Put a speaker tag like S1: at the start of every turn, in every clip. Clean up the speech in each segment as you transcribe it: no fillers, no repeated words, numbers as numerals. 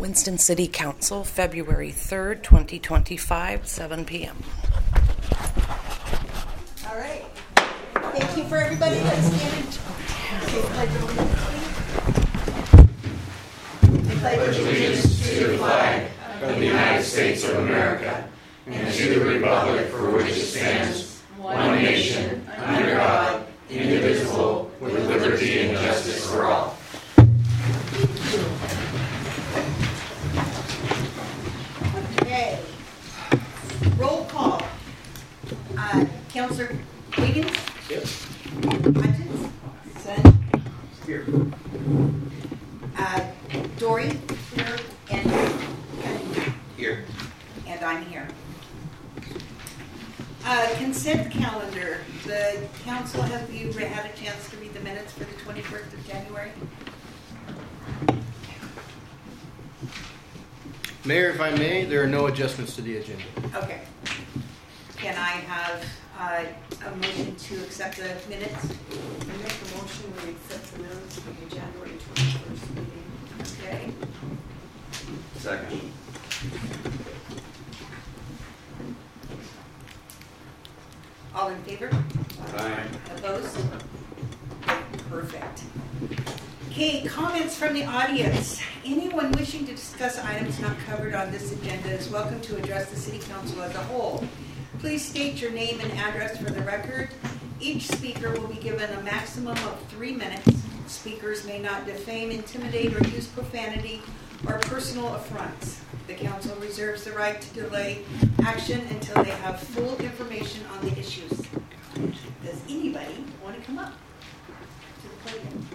S1: Winston City Council, February 3rd, 2025, 7 p.m.
S2: All right. Thank you for everybody that's standing. I pledge allegiance to the flag of the United States of America and to the republic for which it stands, one nation, under God, indivisible, with liberty and justice for all. Okay. Roll call. Councillor Wiggins?
S3: Yep.
S2: Hutchins? Son?
S3: Here.
S2: Dory? Here. And
S3: Here.
S2: And I'm here. Consent calendar. The council, have you had a chance to read the minutes for the 21st of January?
S3: Mayor, if I may, there are no adjustments to the agenda.
S2: Okay. Can I have a motion to accept the minutes?
S4: I make a motion we accept the minutes for the January 21st meeting.
S2: Okay.
S3: Second.
S2: All in favor?
S3: Aye.
S2: Opposed? Perfect. Okay, comments from the audience. Anyone wishing to discuss items not covered on this agenda is welcome to address the City Council as a whole. Please state your name and address for the record. Each speaker will be given a maximum of 3 minutes. Speakers may not defame, intimidate, or use profanity or personal affronts. The council reserves the right to delay action until they have full information on the issues. Does anybody want to come up to the podium?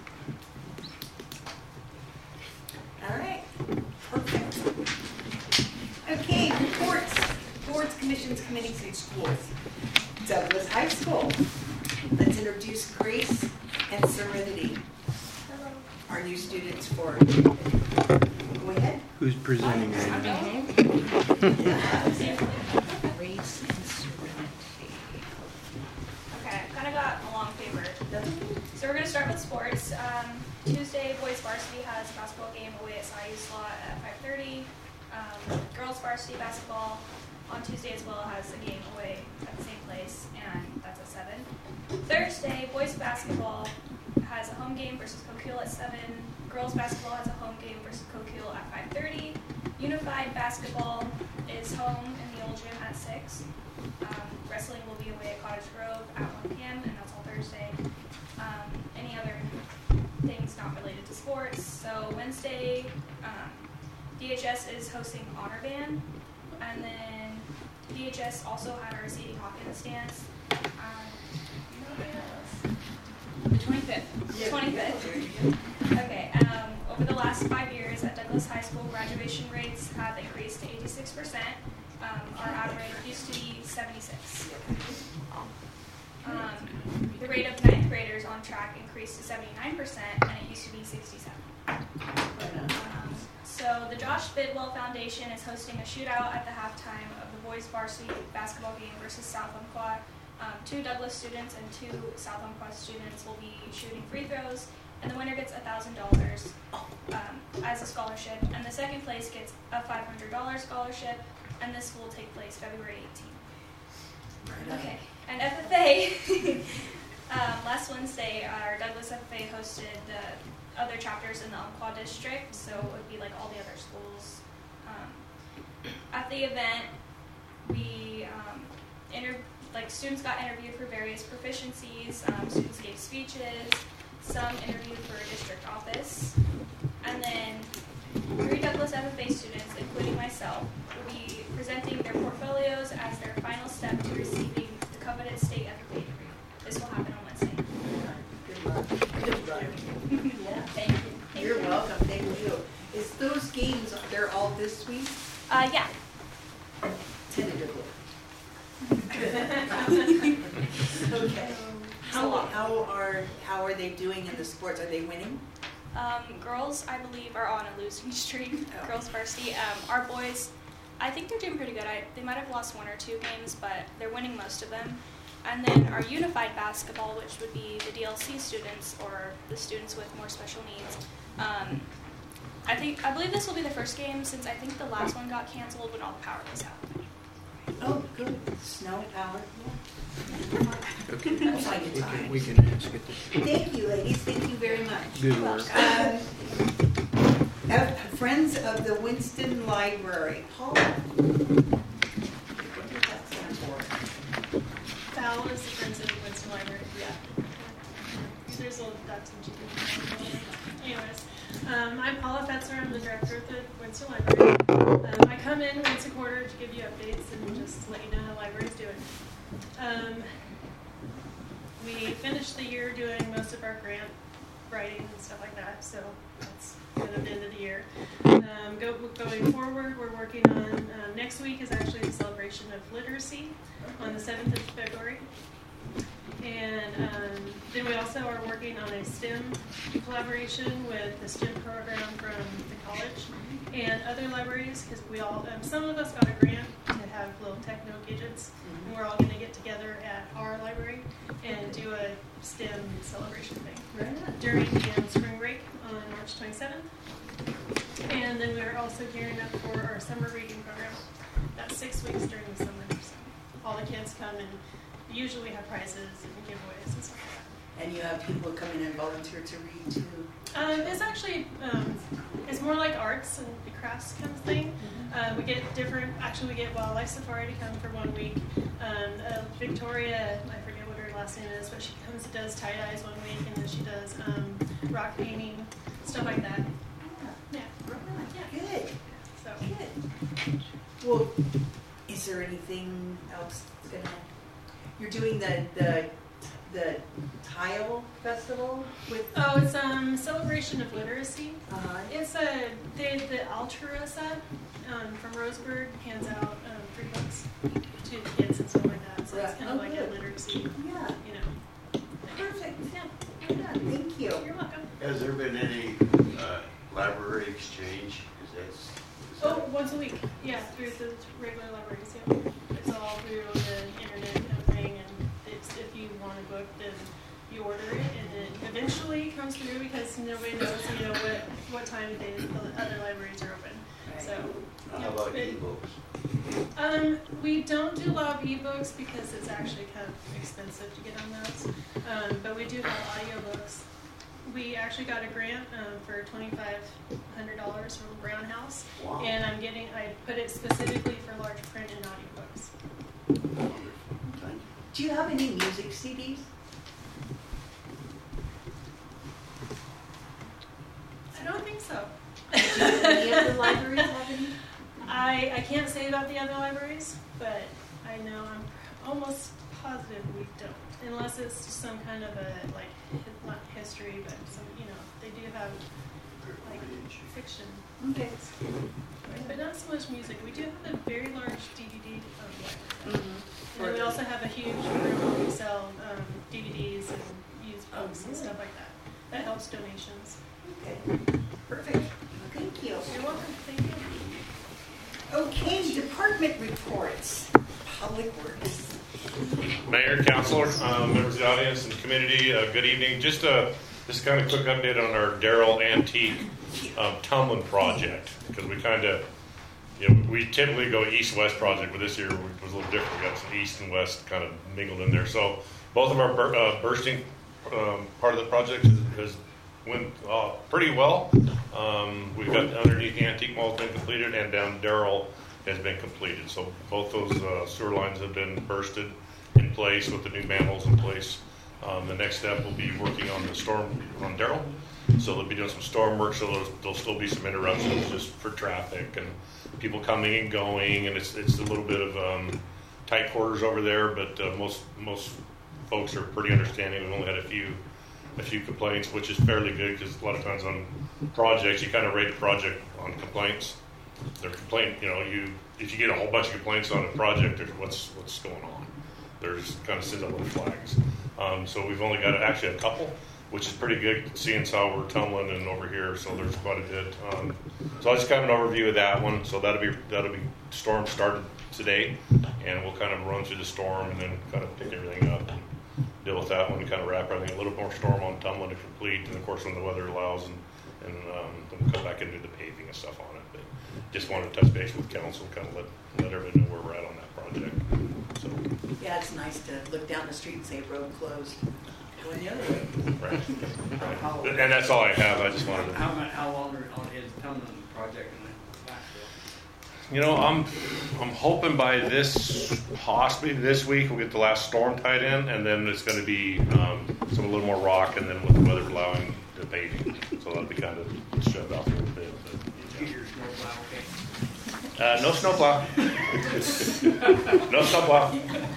S2: All right, perfect. Okay, reports, boards, commissions, committees, and schools. Douglas High School. Let's introduce Grace and Serenity. Hello. Our new students for. Go ahead.
S3: Who's presenting right now?
S1: Grace and Serenity.
S5: Okay, I kind of got a long paper. So we're going to start with sports. Tuesday, boys varsity has a basketball game away at Cy Slot at 5:30. Girls varsity basketball on Tuesday as well has a game away at the same place, and that's at 7. Thursday, boys basketball has a home game versus Coquille at 7. Girls basketball has a home game versus Coquille at 5:30. Unified basketball is home in the old gym at 6. Wrestling will be away at Cottage Grove at 1 p.m., and that's all Thursday. Any other things not related to sports? So Wednesday, DHS is hosting Honor Band, and then DHS also had our Sadie Hawkins dance. The 25th. The 25th. Okay. Over the last 5 years at Douglas High School, graduation rates have increased to 86%. Our average used to be 76. The rate of 9th graders on track increased to 79%, and it used to be 67. So the Josh Bidwell Foundation is hosting a shootout at the halftime of the boys varsity basketball game versus South Umpqua. 2 Douglas students and 2 South Umpqua students will be shooting free throws, and the winner gets $1,000 as a scholarship, and the second place gets a $500 scholarship, and this will take place February 18th. Okay, and FFA, last Wednesday, our Douglas FFA hosted the other chapters in the Umpqua district, so it would be like all the other schools. At the event, we students got interviewed for various proficiencies, students gave speeches, some interviewed for a district office, and then 3 Douglas FFA students, including myself, will be presenting their portfolios as their final step to receiving the coveted state FFA degree. This will happen on Wednesday.
S2: Good luck. Good luck.
S5: Yeah, thank you.
S2: You're welcome. Thank you. Is those games, they're all this week?
S5: Yeah.
S2: Tentatively. Okay. How are they doing in the sports? Are they winning?
S5: Girls, I believe, are on a losing streak.
S2: Oh.
S5: Girls varsity. Our boys, I think they're doing pretty good. They might have lost 1 or 2 games, but they're winning most of them. And then our unified basketball, which would be the DLC students or the students with more special needs, I believe this will be the first game since I think the last one got canceled when all the power was out.
S2: Oh, good. Snow power.
S3: Okay.
S2: That's like a time.
S3: We can ask it.
S2: Thank you, ladies. Thank you very much.
S3: Good work.
S2: Friends of the Winston Library. Paul? What does that stand for?
S6: FOWL is the Friends of the Winston Library. Yeah. There's little ducks and chickens. Anyways, I'm Paula Fetzer. I'm the director of the Winston Library. I come in once a quarter to give you updates and just let you know how the library's doing. We finished the year doing most of our grant writing and stuff like that, so that's kind of the end of the year. Going forward, we're working on, next week is actually the celebration of literacy on the 7th of February. And then we also are working on a STEM collaboration with the STEM program from the college and other libraries, because we all, some of us got a grant to have little techno gadgets, and we're all going to get together at our library and do a STEM celebration thing during spring break on March 27th. And then we're also gearing up for our summer reading program. That's 6 weeks during the summer. So all the kids come and usually we have prizes and giveaways and stuff like that.
S2: And you have people come in and volunteer to read too?
S6: It's actually, it's more like arts and crafts kind of thing. We get we get Wildlife Safari to come for 1 week. Victoria, I forget what her last name is, but she comes and does tie-dyes 1 week, and then she does rock painting, stuff like that. Yeah.
S2: Good.
S6: So.
S2: Good. Well, is there anything else that's going to happen? You're doing the tile festival with?
S6: Oh, it's celebration of literacy. It's the Altruisa from Roseburg hands out free books to the kids and stuff like that. So it's kind of like a literacy.
S2: Yeah.
S6: You know.
S2: Perfect.
S6: Yeah.
S2: Yeah. Thank you.
S6: You're welcome.
S7: Has there been any library exchange?
S6: Oh, once a week. Yeah, through the regular libraries. Yeah. It's all through the internet kind of thing, and if you want a book, then you order it, and it eventually comes through because nobody knows, what time of day the other libraries are open.
S2: Right.
S6: So.
S7: How about e-books?
S6: We don't do a lot of e-books because it's actually kind of expensive to get on those. But we do have audiobooks. We actually got a grant for $2,500 from Brown House,
S7: Wow.
S6: and I put it specifically for large print and audiobooks.
S2: Do you have any music CDs?
S6: I don't think so.
S2: Do any of the libraries have any?
S6: I can't say about the other libraries, but I know I'm almost positive we don't, unless it's some kind of a not history, but some they do have fiction,
S2: Okay.
S6: but not so much music. We do have a very large DVD library, and then we also have a huge room where we sell DVDs and used books and stuff like that. That helps donations.
S2: Okay. Perfect. Thank you.
S6: You're welcome. Thank you.
S2: Okay, department reports. Public Works.
S8: Mayor, councilor, members of the audience and community, good evening. Just kind of quick update on our Darrell Antique Tumlin project, because we kind of, we typically go east-west project, but this year was a little different. We got some east and west kind of mingled in there. So both of our bursting part of the project has went pretty well. We've got underneath the antique mall has been completed, and down Darrell has been completed. So both those sewer lines have been bursted in place with the new manholes in place. The next step will be working on the storm on Darrell. So they'll be doing some storm work, so there'll still be some interruptions just for traffic and people coming and going, and it's a little bit of tight quarters over there, but most folks are pretty understanding. We've only had a few complaints, which is fairly good, because a lot of times on projects you kind of rate the project on complaints. Their complaint, if you get a whole bunch of complaints on a project, there's what's going on. There's kind of sends up little flags. So we've only got actually a couple, which is pretty good, seeing how we're tumbling and over here. So there's quite a bit. So I just got an overview of that one. So that'll be storm started today, and we'll kind of run through the storm and then kind of pick everything up and deal with that one and kind of wrap everything. A little more storm on Tumlin to complete, and of course when the weather allows and and then we'll come back and do the paving and stuff on it. But just wanted to touch base with council, kind of let everybody know where we're at on that project. So,
S2: Yeah, it's nice to look down the street and say road closed. Going the other way.
S8: right. And that's all I have. I just wanted to.
S3: How long is Tumlin project in Blacksville?
S8: You know, I'm hoping by possibly this week, we'll get the last storm tied in, and then it's going to be a little more rock, and then with the weather allowing, the paving. So that'll be kind of shoved out a little bit. But,
S3: Get your snowplow, okay?
S8: no snowplow. No snowplow.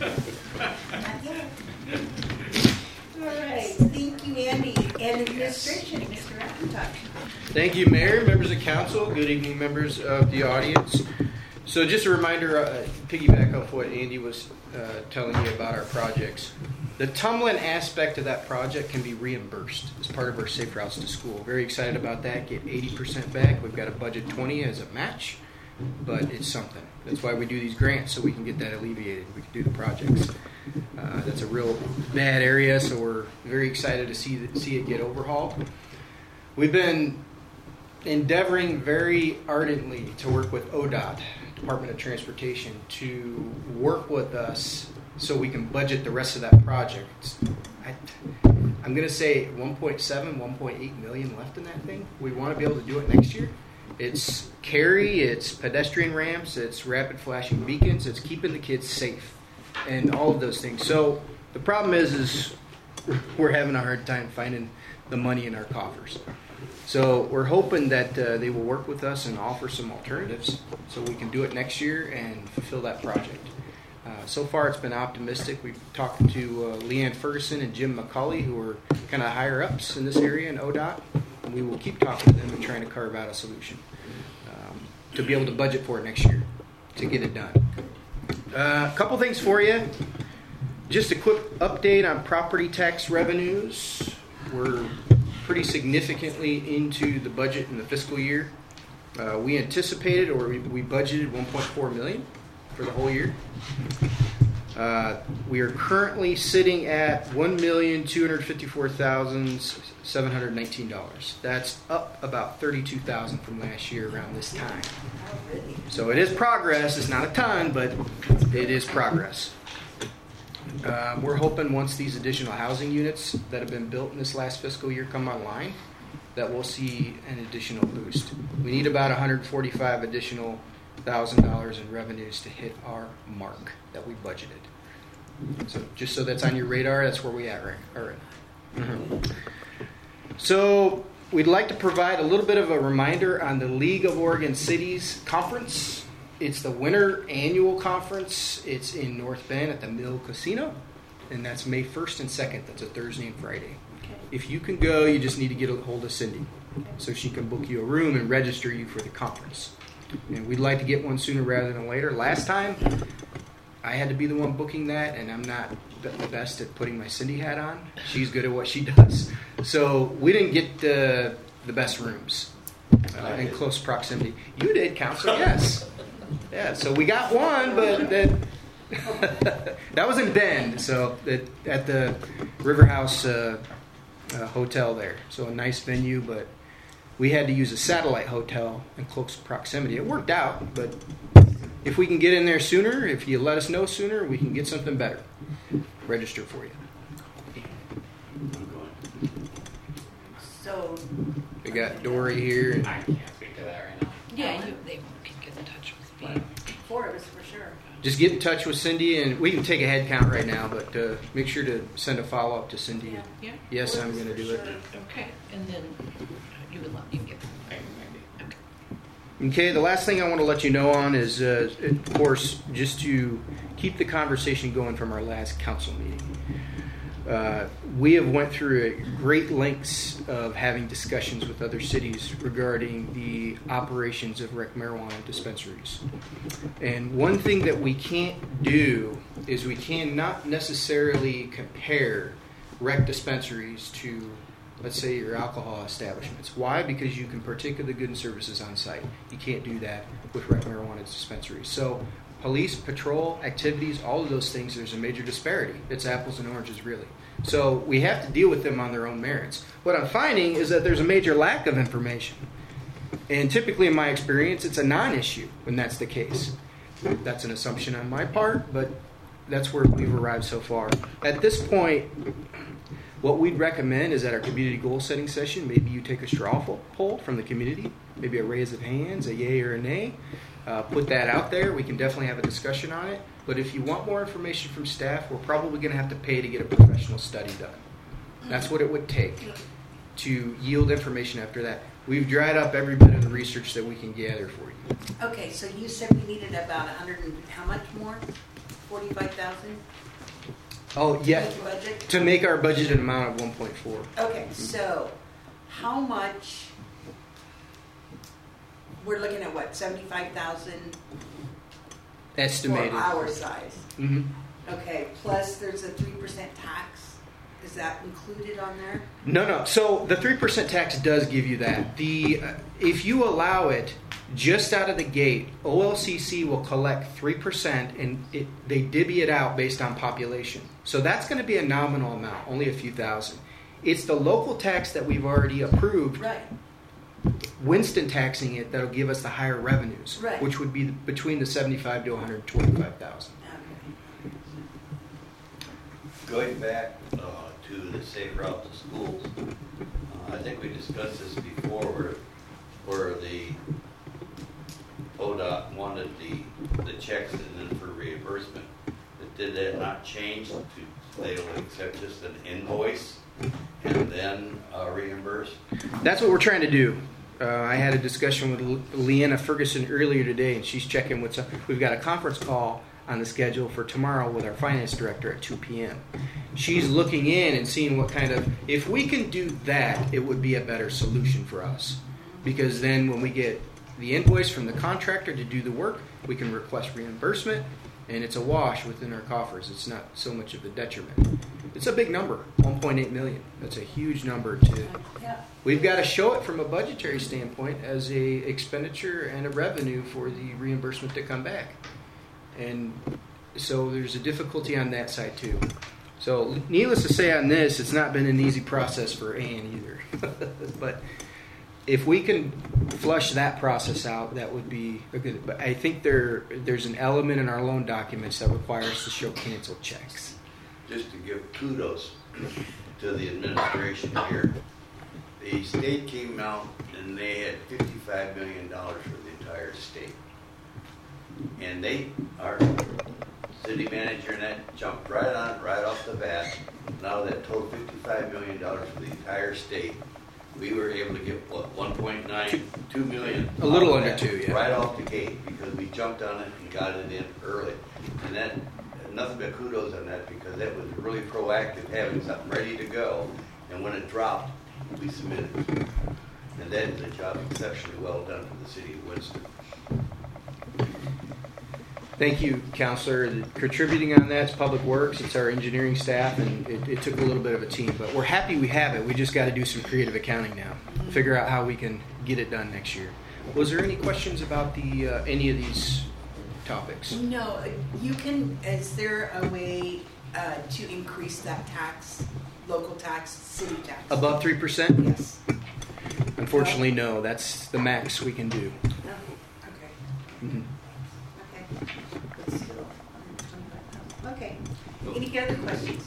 S2: All right, thank you, Andy. And administration, Mr. McIntosh.
S9: Thank you, Mayor, members of council. Good evening, members of the audience. So just a reminder, piggyback off what Andy was telling you about our projects. The Tumlin aspect of that project can be reimbursed as part of our Safe Routes to School. Very excited about that. Get 80% back. We've got a budget 20 as a match, but it's something. That's why we do these grants, so we can get that alleviated. We can do the projects. That's a real bad area, so we're very excited to see it get overhauled. We've been endeavoring very ardently to work with ODOT, Department of Transportation, to work with us so we can budget the rest of that project. I'm going to say 1.7, 1.8 million left in that thing. We want to be able to do it next year. It's carry, it's pedestrian ramps, it's rapid flashing beacons, it's keeping the kids safe, and all of those things. So the problem is we're having a hard time finding the money in our coffers. So we're hoping that they will work with us and offer some alternatives so we can do it next year and fulfill that project. So far it's been optimistic. We've talked to Leanne Ferguson and Jim McCauley, who are kind of higher ups in this area in ODOT. And we will keep talking to them and trying to carve out a solution to be able to budget for it next year to get it done. A couple things for you. Just a quick update on property tax revenues. We're pretty significantly into the budget in the fiscal year. We anticipated, or we budgeted $1.4 million for the whole year. We are currently sitting at $1,254,719. That's up about $32,000 from last year around this time. So it is progress. It's not a ton, but it is progress. We're hoping once these additional housing units that have been built in this last fiscal year come online, that we'll see an additional boost. We need about $145 additional $1,000 in revenues to hit our mark that we budgeted. So just so that's on your radar, that's where we at, right? All right. Mm-hmm. So we'd like to provide a little bit of a reminder on the League of Oregon Cities Conference. It's the winter annual conference. It's in North Bend at the Mill Casino, and that's May 1st and 2nd. That's a Thursday and Friday. Okay. If you can go, you just need to get a hold of Cindy so she can book you a room and register you for the conference. And we'd like to get one sooner rather than later. Last time, I had to be the one booking that, and I'm not the best at putting my Cindy hat on. She's good at what she does. So we didn't get the best rooms in close proximity. You did, Counselor, yes. Yeah, so we got one, but that was in Bend, so at the River House Hotel there. So a nice venue, but we had to use a satellite hotel in close proximity. It worked out, but if we can get in there sooner, if you let us know sooner, we can get something better. Register for you.
S2: So
S9: We got Dory here. And
S3: I can't speak to that right now.
S1: Yeah, they can get in touch with me.
S2: 4 of us for sure.
S9: just get in touch with Cindy, and we can take a head count right now, but make sure to send a follow-up to Cindy.
S1: Yeah.
S9: Yes, I'm going to do it.
S1: Okay, and then you would let me get.
S9: Okay, the last thing I want to let you know on is, of course, just to keep the conversation going from our last council meeting. We have went through great lengths of having discussions with other cities regarding the operations of rec marijuana dispensaries. And one thing that we can't do is we cannot necessarily compare rec dispensaries to, let's say, your alcohol establishments. Why? Because you can partake of the goods and services on site. You can't do that with rec marijuana dispensaries. So police, patrol, activities, all of those things, there's a major disparity. It's apples and oranges, really. So we have to deal with them on their own merits. What I'm finding is that there's a major lack of information. And typically in my experience, it's a non-issue when that's the case. That's an assumption on my part, but that's where we've arrived so far. At this point, what we'd recommend is at our community goal setting session, maybe you take a straw poll from the community, maybe a raise of hands, a yay or a nay. Put that out there. We can definitely have a discussion on it. But if you want more information from staff, we're probably going to have to pay to get a professional study done. That's what it would take to yield information after that. We've dried up every bit of the research that we can gather for you.
S2: Okay, so you said we needed about 100 and how much more? 45,000?
S9: Oh, yeah.
S2: Budget?
S9: To make our budgeted amount of 1.4.
S2: Okay, so how much? We're looking at what, 75,000
S9: Estimated.
S2: for our size?
S9: Mm-hmm.
S2: Okay, plus there's a 3% tax. Is that included on there?
S9: No. So the 3% tax does give you that. If you allow it just out of the gate, OLCC will collect 3%, and they divvy it out based on population. So that's going to be a nominal amount, only a few thousand. It's the local tax that we've already approved.
S2: Right.
S9: Winston taxing it that'll give us the higher revenues,
S2: Right.
S9: which would be between the 75 to 125,000.
S7: Going back to the safe route to schools, I think we discussed this before where the ODOT wanted the checks and then for reimbursement. But did that not change to they will accept just an invoice and then reimburse?
S9: That's what we're trying to do. I had a discussion with Leanna Ferguson earlier today, and she's checking what's up. We've got a conference call on the schedule for tomorrow with our finance director at 2 p.m. She's looking in and seeing what kind of, if we can do that, it would be a better solution for us. Because then when we get the invoice from the contractor to do the work, we can request reimbursement, and it's a wash within our coffers. It's not so much of a detriment. It's a big number, 1.8 million. That's a huge number to.
S2: Yeah.
S9: We've got to show it from a budgetary standpoint as a expenditure and a revenue for the reimbursement to come back. And so there's a difficulty on that side too. So needless to say on this, it's not been an easy process for Ann either. But if we can flush that process out, that would be a good. But I think there's an element in our loan documents that requires us to show canceled checks.
S7: Just to give kudos to the administration here, the state came out and they had $55 million for the entire state. And our city manager and that jumped right off the bat. Now that total $55 million for the entire state, we were able to get what, 1.9, 2 million.
S9: A little under 2, yeah.
S7: Right off the gate because we jumped on it and got it in early. And that, nothing but kudos on that because that was really proactive, having something ready to go. And when it dropped, we submitted. And that is a job exceptionally well done for the city of Winston.
S9: Thank you, Counselor. Contributing on that is Public Works. It's our engineering staff, and it took a little bit of a team. But we're happy we have it. We just got to do some creative accounting now. Figure out how we can get it done next year. Was there any questions about any of these topics?
S2: No, you can, is there a way to increase that tax, local tax, city tax?
S9: Above 3%?
S2: Yes.
S9: Unfortunately, no. That's the max we can do.
S2: No? Okay.
S9: Mm-hmm.
S2: Okay. But still, okay. Any other questions?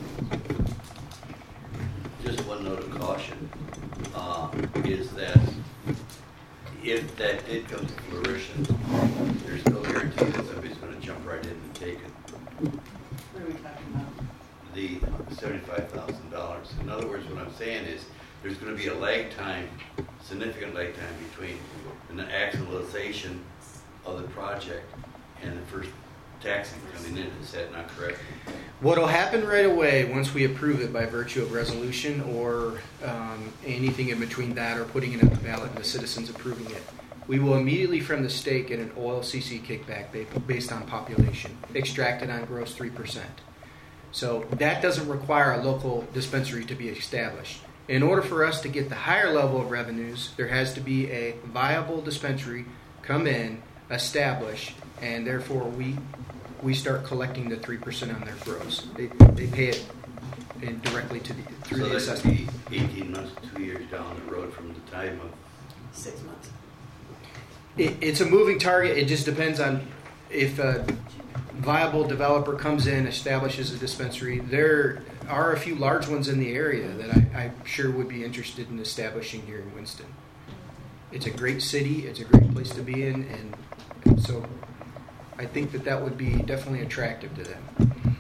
S7: Just one note of caution is that if that did come to fruition, there's no guarantee that somebody's going to jump right in and take it.
S2: What are we talking about?
S7: The $75,000. In other words, what I'm saying is there's going to be a lag time, significant lag time between the actualization of the project and the first taxing coming in. Is that not correct?
S9: What'll happen right away once we approve it by virtue of resolution or anything in between that or putting it on the ballot and the citizens approving it, we will immediately from the state get an OLCC kickback based on population, extracted on gross 3%. So that doesn't require a local dispensary to be established. In order for us to get the higher level of revenues, there has to be a viable dispensary come in, establish, and therefore we start collecting the 3% on their gross. They pay it and directly to through
S7: So
S9: the
S7: that
S9: assessment.
S7: could be 18 months to 2 years down the road from the time of.
S2: 6 months.
S9: It's a moving target. It just depends on if a viable developer comes in, establishes a dispensary. There are a few large ones in the area that I'm sure would be interested in establishing here in Winston. It's a great city. It's a great place to be in, and so I think that would be definitely attractive to them.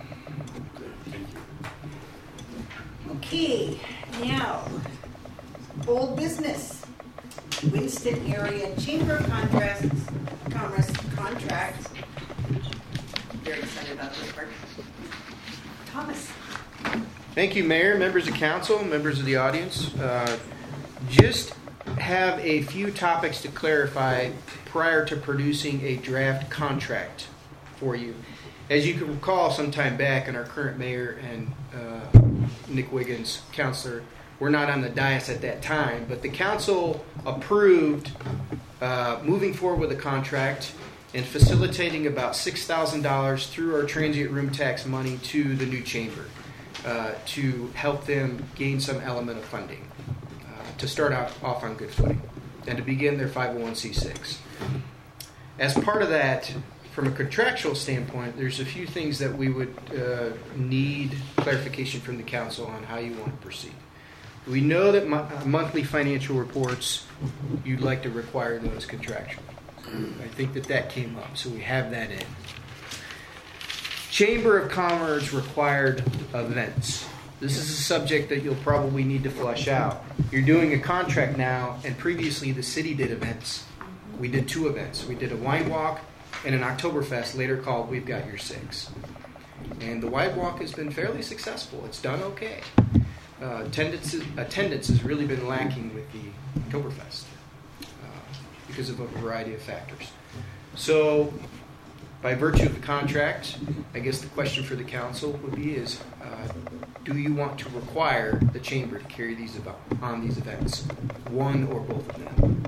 S2: Okay, now, old business. Winston Area Chamber of Commerce contract. Very excited about this part. Thomas.
S9: Thank you, Mayor, members of council, members of the audience. Just have a few topics to clarify prior to producing a draft contract for you. As you can recall, some time back, and our current mayor and Nick Wiggins, councilor, were not on the dais at that time, but the council approved moving forward with a contract and facilitating about $6,000 through our transient room tax money to the new chamber to help them gain some element of funding to start off on good footing and to begin their 501c6. As part of that, from a contractual standpoint, there's a few things that we would need clarification from the council on how you want to proceed. We know that monthly financial reports, you'd like to require those contractually. I think that came up, so we have that in. Chamber of Commerce required events. This is a subject that you'll probably need to flesh out. You're doing a contract now, and previously the city did events. We did 2 events. We did a wine walk and an Oktoberfest, later called We've Got Your Six. And the wine walk has been fairly successful. It's done okay. Attendance has really been lacking with the Oktoberfest because of a variety of factors. So, by virtue of the contract, I guess the question for the council would be is, do you want to require the chamber to carry these on these events, one or both of them?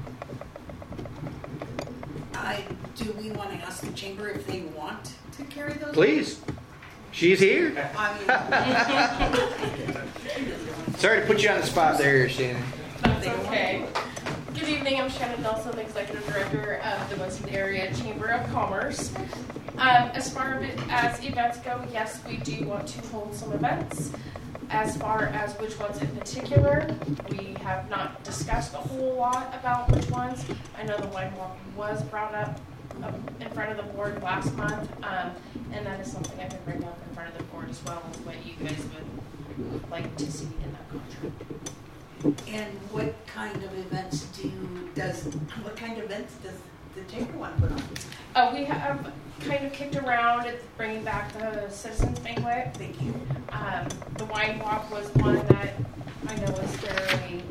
S2: Do we want to ask the chamber if they want to carry those?
S9: Please. She's here. Sorry to put you on the spot there, Shannon.
S10: That's okay. Good evening, I'm Shannon Nelson, Executive Director of the Winston Area Chamber of Commerce. As far as events go, yes, we do want to hold some events. As far as which ones in particular, we have not discussed a whole lot about which ones. I know the wine walk was brought up in front of the board last month, and that is something I can bring up in front of the board as well as what you guys would like to see in that contract.
S2: And what kind of events does the chamber want to put on?
S10: We have kind of kicked around at bringing back the Citizens Banquet.
S2: Thank you.
S10: The wine walk was one that I know was very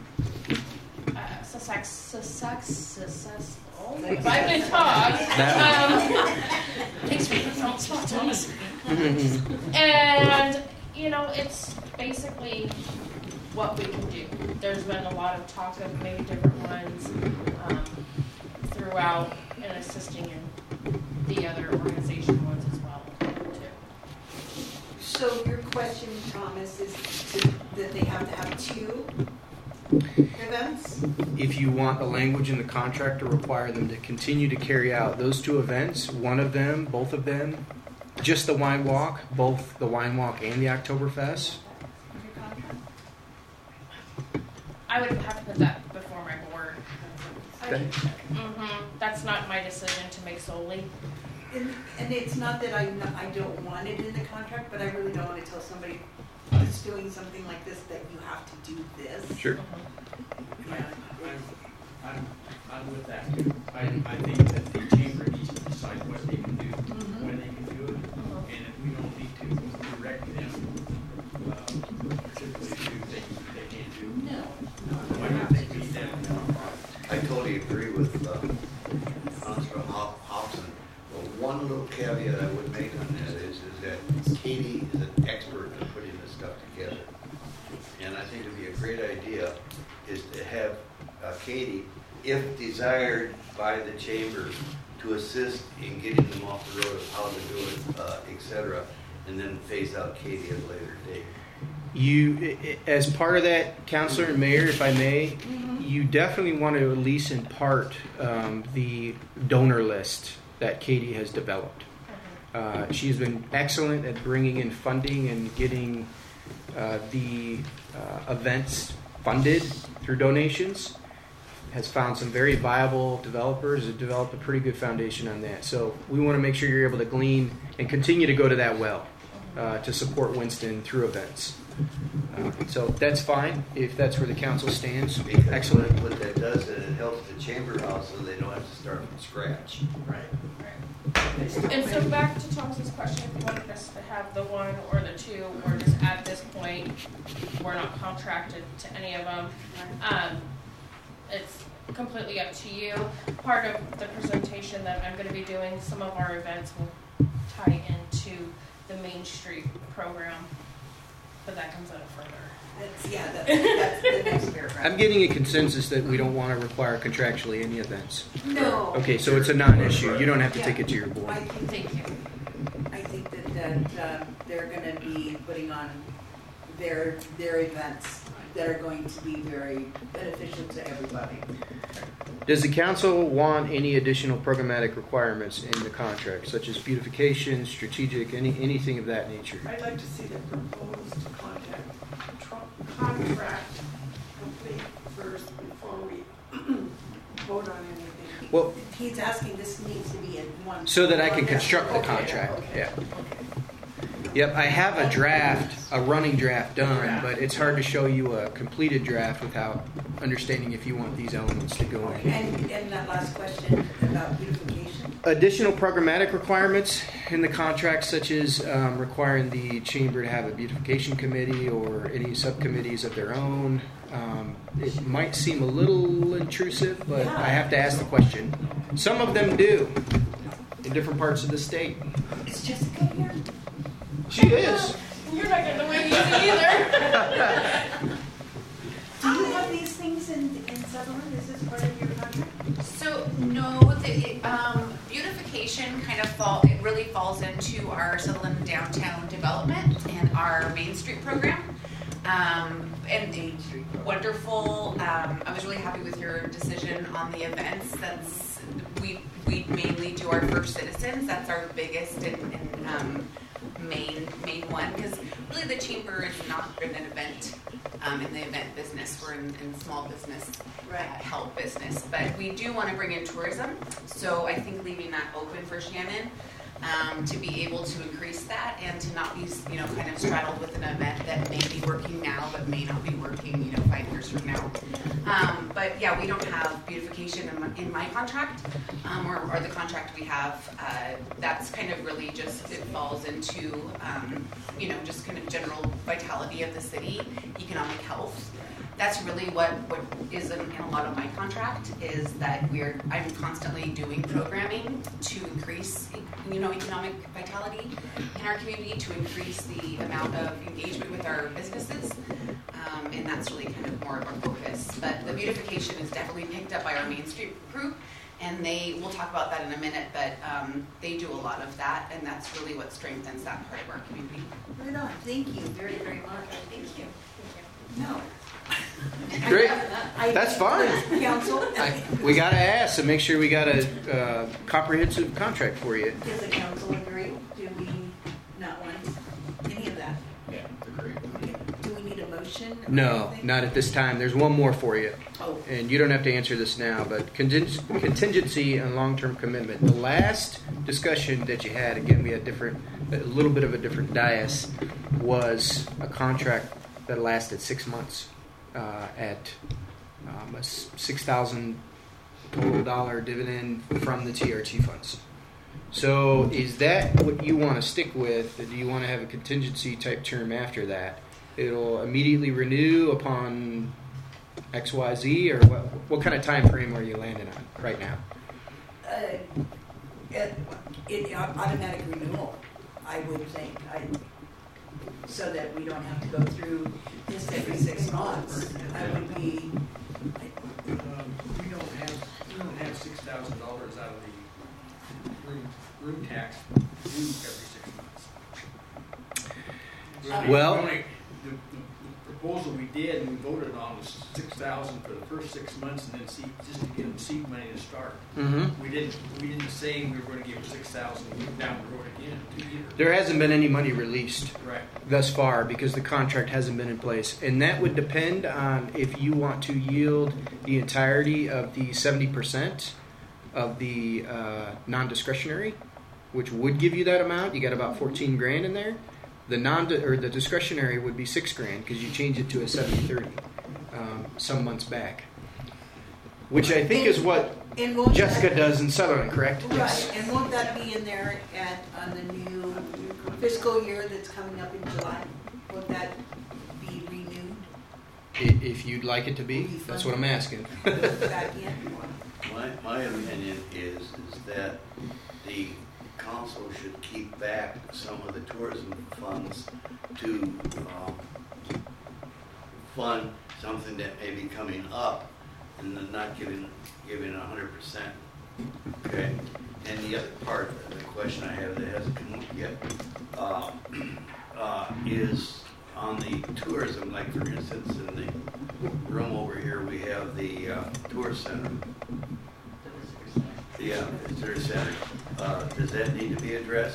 S10: successful. If I can talk. Thanks for putting on the spot, Thomas. And, it's basically what we can do. There's been a lot of talk of maybe different ones throughout and assisting in the other organization ones as well, too.
S2: So your question, Thomas, is that they have to have 2 events?
S9: If you want the language in the contract to require them to continue to carry out those 2 events, one of them, both of them, just the wine walk, both the wine walk and the Oktoberfest.
S10: I would have to put that before my board. That's not my decision to make solely.
S2: And it's not that I don't want it in the contract, but I really don't want to tell somebody that's doing something like this that you have to do this.
S9: Sure.
S2: Yeah.
S3: I'm with that. I think that the chamber needs to decide what they can do, when they can do it, and if we don't need to direct them, particularly to they can't do.
S2: No.
S3: Why not they be them?
S7: I totally agree with Councilor Hobson. Well, one little caveat I would make on that is that Katie is an expert in putting this stuff together. And I think it would be a great idea is to have Katie, if desired by the chamber, to assist in getting them off the road of how to do it, etc., and then phase out Katie at a later date.
S9: You, as part of that, Counselor and Mayor, if I may, you definitely want to at least in part the donor list that Katie has developed. She's been excellent at bringing in funding and getting the events funded through donations. Has found some very viable developers and developed a pretty good foundation on that. So we want to make sure you're able to glean and continue to go to that well to support Winston through events. So that's fine if that's where the council stands.
S7: Because
S9: Excellent.
S7: What that does is it helps the chamber also, they don't have to start from scratch.
S10: And so back to Thomas's question, if you wanted us to have the one or the two, or just at this point, we're not contracted to any of them. It's completely up to you. Part of the presentation that I'm going to be doing, some of our events will tie into the Main Street program, but that comes out further.
S2: That's the next paragraph.
S9: I'm getting a consensus that we don't want to require contractually any events.
S2: No.
S9: Okay, so it's a non-issue. You don't have to take it to your board.
S10: Thank you.
S2: I think that they're going to be putting on their events that are going to be very beneficial to everybody.
S9: Does the council want any additional programmatic requirements in the contract, such as beautification, strategic, anything of that nature?
S4: I'd like to see the proposed contract complete first before we vote on anything.
S9: Well,
S2: He's asking this needs to be in one.
S9: so that I can construct the
S2: Okay,
S9: contract.
S2: okay.
S9: Yeah. Yep, I have a draft, a running draft done, but it's hard to show you a completed draft without understanding if you want these elements to go in.
S2: And that last question about beautification.
S9: Additional programmatic requirements in the contract, such as requiring the chamber to have a beautification committee or any subcommittees of their own. It might seem a little intrusive, but I have to ask the question. Some of them do in different parts of the state.
S2: Is Jessica here?
S9: She is.
S10: You're not going to win easy either.
S2: Do you have these things in Sutherland? Is this part of your contract?
S11: So no, the beautification kind of really falls into our Sutherland downtown development and our Main Street program. And wonderful. I was really happy with your decision on the events. We mainly do our First Citizens. That's our biggest and main one, because really the chamber is not an event in the event business. We're in small business, help business, but we do want to bring in tourism. So I think leaving that open for Shannon to be able to increase that and to not be kind of straddled with an event that may be working now but may not be working 5 years from now. But yeah, we don't have beautification in my contract or the contract we have. That's kind of really just, it falls into just kind of general vitality of the city, economic health. That's really what is in a lot of my contract, is that I'm constantly doing programming to increase economic vitality in our community, to increase the amount of engagement with our businesses, and that's really kind of more of our focus. But the beautification is definitely picked up by our Main Street group, and we'll talk about that in a minute, but they do a lot of that, and that's really what strengthens that part of our community.
S2: Right on. Thank you very, very much.
S11: Thank you.
S2: No.
S9: Great. That's fine.
S2: Council.
S9: We got to ask to make sure we got a comprehensive contract for you.
S2: Does the council agree? Do we not want any of that?
S3: Yeah, agree.
S2: Okay. Do we need a motion? or
S9: No,
S2: anything?
S9: not at this time. There's one more for you.
S2: Oh.
S9: And you don't have to answer this now, but contingency and long-term commitment. The last discussion that you had, again, we had a little bit of a different dais, was a contract that lasted 6 months at a $6,000 total dividend from the TRT funds. So is that what you want to stick with? Or do you want to have a contingency type term after that? It'll immediately renew upon XYZ, or what kind of time frame are you landing on right now?
S2: Automatic renewal, I would think, so that we don't have to go through this every 6 months. I would be.
S3: We don't have $6,000 out of the room tax due every 6 months.
S9: Well,
S3: the proposal we did and we voted on was 6,000 for the first 6 months, and then just to give them seed money to start.
S9: Mm-hmm.
S3: We didn't say we were going to give them 6,000 down the road again either.
S9: There hasn't been any money released
S3: Right.
S9: thus far because the contract hasn't been in place. And that would depend on if you want to yield the entirety of the 70% of the non-discretionary, which would give you that amount. You got about 14 grand in there. The discretionary would be 6 grand because you changed it to a 70-30 some months back, which I think is what
S2: And won't
S9: Jessica
S2: that-
S9: does in Sutherland, correct?
S2: Right, and won't that be in there on the new fiscal year that's coming up in July? Won't that be renewed
S9: If you'd like it to be, that's what I'm asking.
S2: back in?
S7: My opinion is that the council should keep back some of the tourism funds to fund something that may be coming up and then not giving 100%. Okay? And the other part of the question I have that hasn't come up yet is on the tourism, like for instance in the room over here we have the tourist center. Yeah, visitor center. Does that need to be addressed?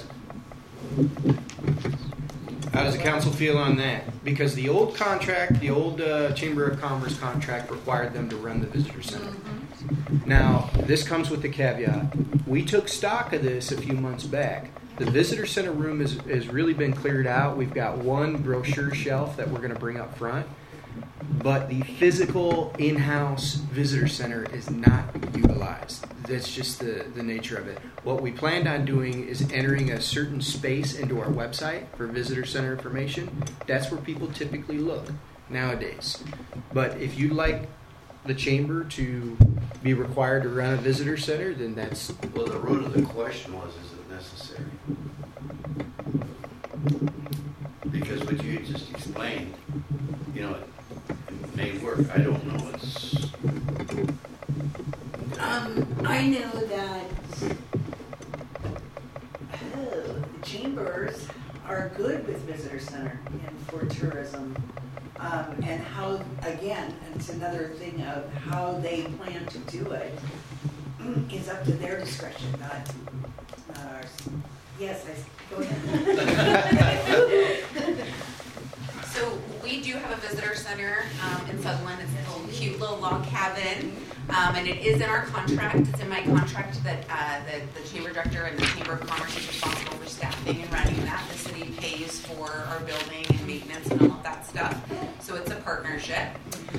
S9: How does the council feel on that? Because the old contract, the old Chamber of Commerce contract required them to run the visitor center. Now, this comes with the caveat. We took stock of this a few months back. The visitor center room has really been cleared out. We've got one brochure shelf that we're going to bring up front. But the physical in-house visitor center is not utilized. That's just the nature of it. What we planned on doing is entering a certain space into our website for visitor center information. That's where people typically look nowadays. But if you'd like the chamber to be required to run a visitor center, then that's...
S7: Well, the root of the question was, is it necessary? Because what you just explained, you know, it may work. I don't know.
S2: I know that the chambers are good with visitor center and for tourism. And how, again, it's another thing of how they plan to do it is up to their discretion, not ours. Yes, go ahead.
S11: So we do have a visitor center in Sutherland. It's a little cute little log cabin, and it is in our contract. It's in my contract that the chamber director and the Chamber of Commerce is responsible for staffing and running that. The city pays for our building and maintenance and all of that stuff. So it's a partnership.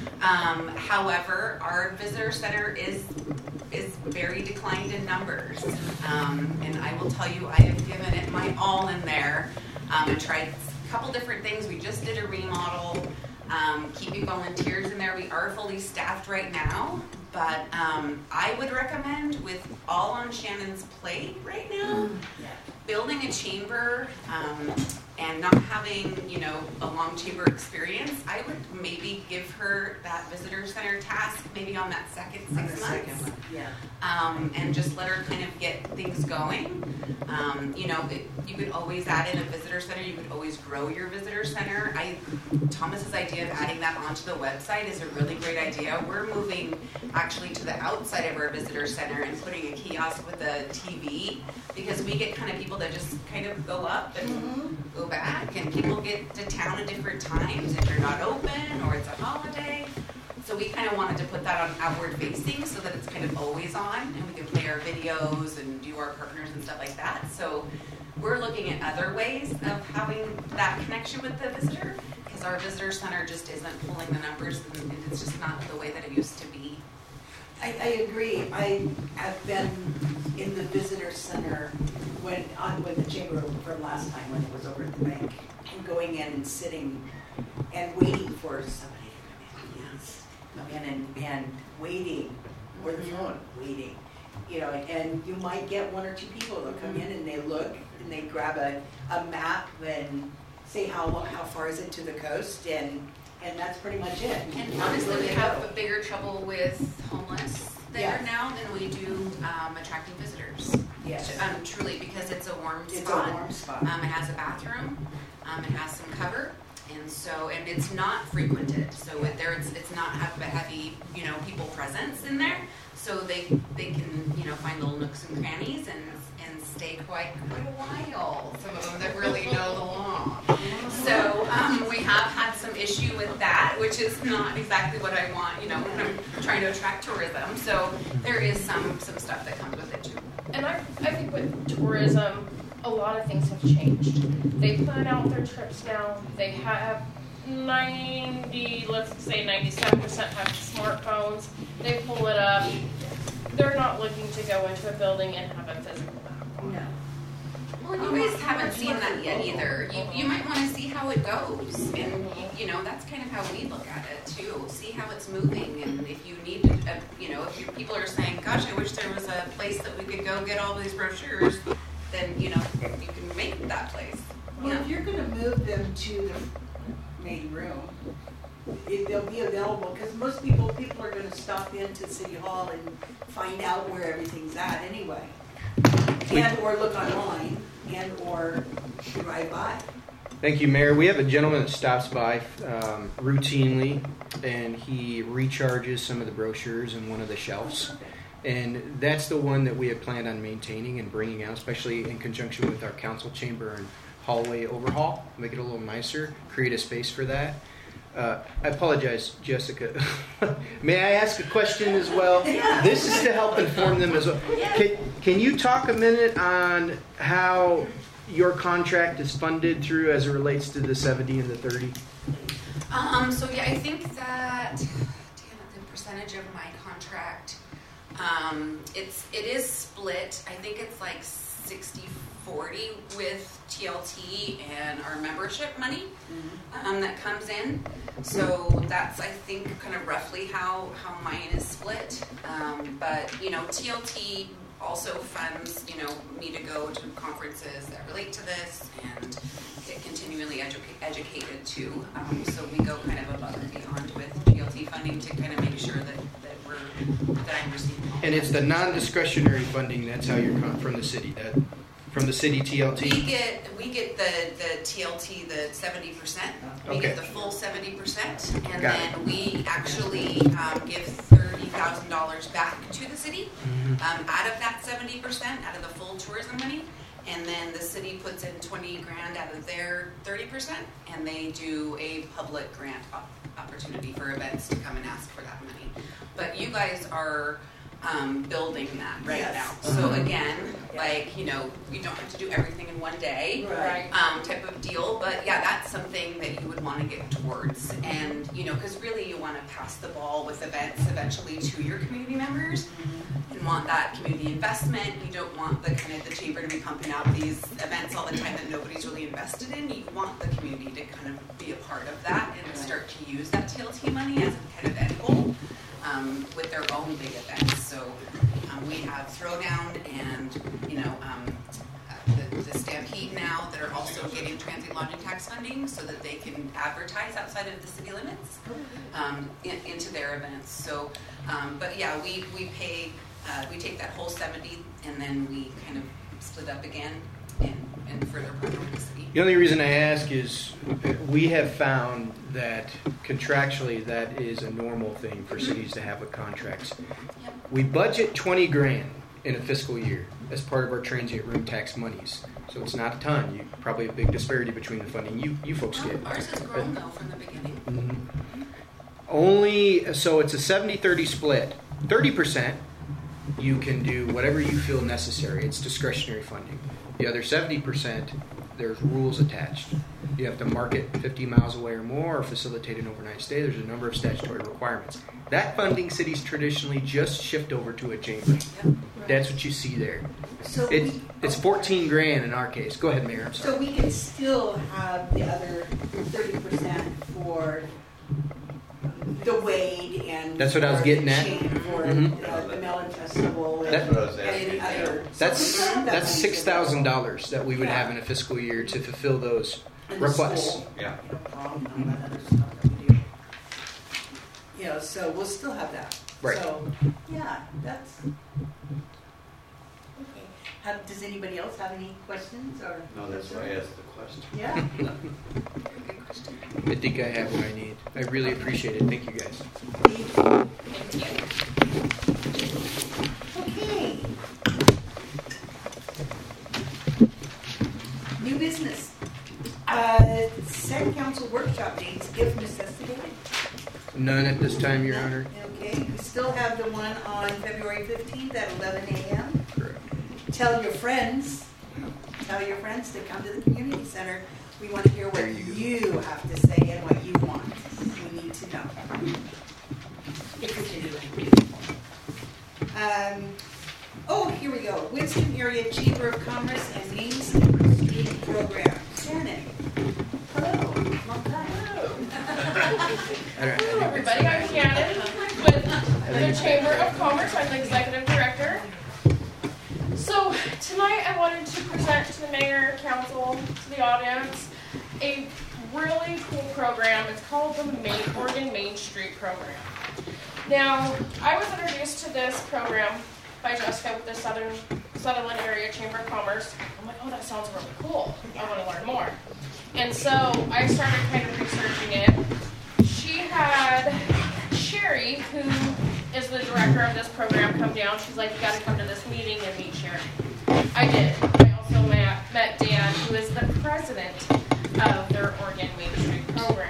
S11: However, our visitor center is very declined in numbers, and I will tell you, I have given it my all in there and tried a couple different things. We just did a remodel, keeping volunteers in there. We are fully staffed right now, but I would recommend, with all on Shannon's plate right now, building a chamber and not having, you know, a long chamber experience, I would maybe give her that visitor center task maybe on that second 6 months. And just let her kind of get things going. You know, you could always add in a visitor center. You could always grow your visitor center. Thomas's idea of adding that onto the website is a really great idea. We're moving actually to the outside of our visitor center and putting a kiosk with a TV, because we get kind of people that just kind of go up and go back, and people get to town at different times and they're not open or it's a holiday. So we kind of wanted to put that on outward facing so that it's kind of always on, and we can play our videos and do our partners and stuff like that. So we're looking at other ways of having that connection with the visitor, because our visitor center just isn't pulling the numbers, and it's just not the way that it used to be.
S2: I agree. I have been in the visitor center with the chamber from last time when it was over at the bank, and going in and sitting and waiting for somebody to come in and waiting, or the phone waiting, you know, and you might get one or two people that come in and they look and they grab a map and say how far is it to the coast, and that's pretty much it.
S11: And honestly, we have a bigger trouble with homeless there now than we do attracting visitors.
S2: Yes.
S11: Truly, because it's a warm spot.
S2: It's a warm spot.
S11: It has a bathroom. It has some cover. And so, and it's not frequented, so it's not have a heavy, people presence in there, so they can, find little nooks and crannies and stay quite a while, some of them that really know the law. So we have had some issue with that, which is not exactly what I want, when I'm trying to attract tourism. So there is some stuff that comes with it too.
S10: And I think with tourism, a lot of things have changed. They plan out their trips now. They have 97% have smartphones. They pull it up. They're not looking to go into a building and have a physical map.
S2: No.
S11: Well, you guys haven't seen that yet either. You might want to see how it goes, and that's kind of how we look at it too. See how it's moving, and if you need to, if people are saying, "Gosh, I wish there was a place that we could go get all these brochures," then you can make that place.
S2: Well, if you're going to move them to the main room, they'll be available because most people are going to stop into City Hall and find out where everything's at anyway, and or look online, and or drive by.
S9: Thank you, Mayor. We have a gentleman that stops by routinely, and he recharges some of the brochures in one of the shelves. And that's the one that we had planned on maintaining and bringing out, especially in conjunction with our council chamber and hallway overhaul, make it a little nicer, create a space for that. I apologize, Jessica. May I ask a question as well?
S2: Yeah.
S9: This is to help inform them as well. Can you talk a minute on how your contract is funded through as it relates to the 70 and the 30?
S11: So yeah, I think that the percentage of my contract, it is split. I think it's like 60-40 with TLT and our membership money that comes in. So that's, I think, kind of roughly how mine is split. But TLT also funds, me to go to conferences that relate to this and get continually educated too. So we go kind of above and beyond with TLT funding to kind of make sure that I'm receiving all.
S9: And it's the non-discretionary funding. That's how you're from the city. From the city TLT.
S11: We get the TLT, the 70%. We
S9: Okay.
S11: get the full 70%, and
S9: Got
S11: then
S9: it.
S11: we actually give $30,000 back to the city out of that 70%, out of the full tourism money. And then the city puts in $20,000 out of their 30%, and they do a public grant opportunity for events to come and ask for that money. But you guys are building that right
S2: Yes.
S11: now. So again, you don't have to do everything in one day,
S2: Right.
S11: type of deal. But yeah, that's something that you would want to get towards, and because really you want to pass the ball with events eventually to your community members, and want that community investment. You don't want the chamber to be pumping out these events all the time that nobody's really invested in. You want the community to kind of be a part of that and start to use that TLT money as a kind of end goal. With their own big events. So we have Throwdown and the Stampede now that are also getting transient lodging tax funding so that they can advertise outside of the city limits into their events. So, but yeah, we pay, we take that whole 70 and then we kind of split up again and further partner with the city.
S9: The only reason I ask is we have found that contractually that is a normal thing for cities to have with contracts.
S11: Yep.
S9: We budget $20,000 in a fiscal year as part of our transient room tax monies. So it's not a ton. Probably a big disparity between the funding you folks get.
S11: Ours has grown though from the beginning.
S9: So it's a 70-30 split. 30% you can do whatever you feel necessary. It's discretionary funding. The other 70%, there's rules attached. You have to market 50 miles away or more or facilitate an overnight stay. There's a number of statutory requirements. That funding cities traditionally just shift over to a chamber.
S11: Yep.
S9: That's what you see there.
S2: So
S9: It's $14,000 in our case. Go ahead, Mayor. I'm sorry.
S2: So we can still have the other 30% for the Wade and
S9: That's what I was getting at.
S2: for the Melon Festival and
S7: That's what I was
S2: any
S7: asking.
S2: other.
S9: That's $6,000 that we would
S2: Yeah.
S9: have in a fiscal year to fulfill those
S2: And the
S9: requests.
S2: school,
S7: Yeah.
S2: no problem, all that other stuff that we do. So we'll still have that.
S9: Right.
S2: So, yeah, that's okay. Does anybody else have any questions or?
S7: No, that's why I asked the question.
S2: Yeah.
S11: Good
S9: I think I have what I need. I really appreciate it. Thank you, guys.
S2: Okay. New business. Set council workshop dates if necessitated.
S9: None at this time, Your Honor.
S2: Okay, we still have the one on February 15th at 11 a.m.
S9: Correct.
S2: Tell your friends to come to the community center. We want to hear what you have to say and what you want. We need to know. If we can do it. Here we go. Winston Area Chamber of Commerce and Main Street Program. Shannon. Hello. Long time.
S10: Hello, everybody. I'm Shannon with the Chamber of Commerce. I'm the Executive Director. So tonight I wanted to present to the Mayor, Council, to the audience, a really cool program. It's called the Oregon Main Street Program. Now, I was introduced to this program by Jessica with the Sutherland Area Chamber of Commerce. I'm like, oh, that sounds really cool. I want to learn more. And so I started kind of researching it. She had Sherry, who is the director of this program, come down. She's like, you got to come to this meeting and meet Sherry. I did. I also met Dan, who is the president of their Oregon Main Street program.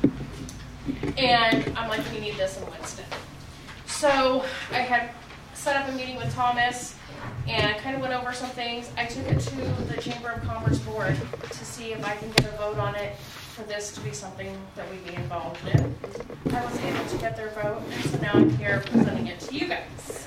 S10: And I'm like, we need this in Winston. So I had set up a meeting with Thomas and kind of went over some things. I took it to the Chamber of Commerce board to see if I can get a vote on it for this to be something that we'd be involved in. I was able to get their vote, and so now I'm here presenting it to you guys.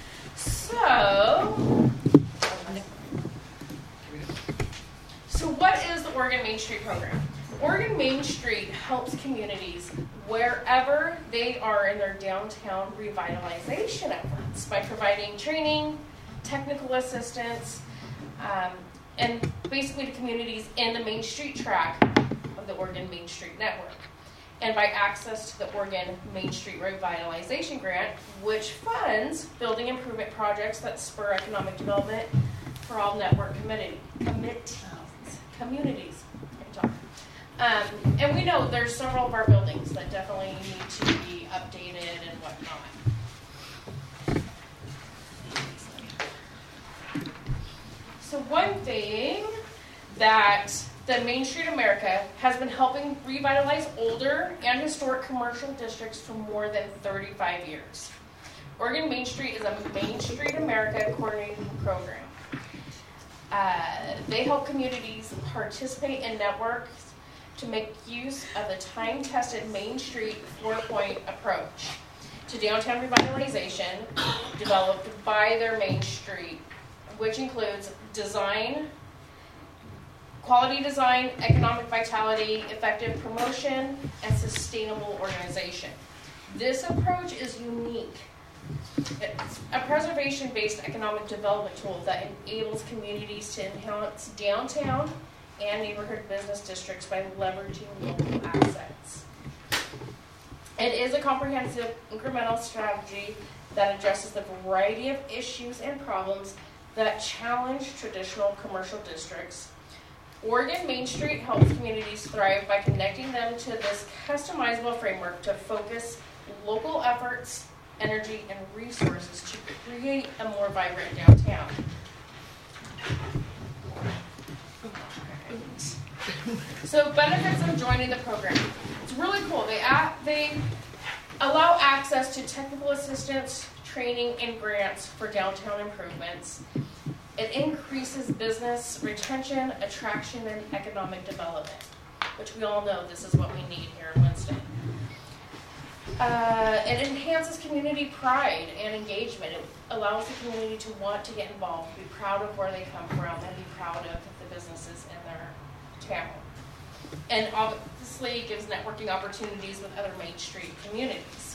S10: So what is the Oregon Main Street program? Oregon Main Street helps communities wherever they are in their downtown revitalization efforts by providing training, technical assistance, and basically to communities in the Main Street track of the Oregon Main Street Network. And by access to the Oregon Main Street Revitalization Grant, which funds building improvement projects that spur economic development for all network communities. And we know there's several of our buildings that definitely need to be updated and whatnot. So one thing that the Main Street America has been helping revitalize older and historic commercial districts for more than 35 years. Oregon Main Street is a Main Street America coordinating program. They help communities participate in networks to make use of the time-tested Main Street 4-point approach to downtown revitalization developed by their Main Street, which includes design, quality design, economic vitality, effective promotion, and sustainable organization. This approach is unique. It's a preservation-based economic development tool that enables communities to enhance downtown and neighborhood business districts by leveraging local assets. It is a comprehensive incremental strategy that addresses the variety of issues and problems that challenge traditional commercial districts. Oregon Main Street helps communities thrive by connecting them to this customizable framework to focus local efforts, energy, and resources to create a more vibrant downtown. So benefits of joining the program. It's really cool. They allow access to technical assistance, training, and grants for downtown improvements. It increases business retention, attraction, and economic development, which we all know this is what we need here in Winston. It enhances community pride and engagement. It allows the community to want to get involved, be proud of where they come from, and be proud of the businesses in their town. And obviously it gives networking opportunities with other Main Street communities.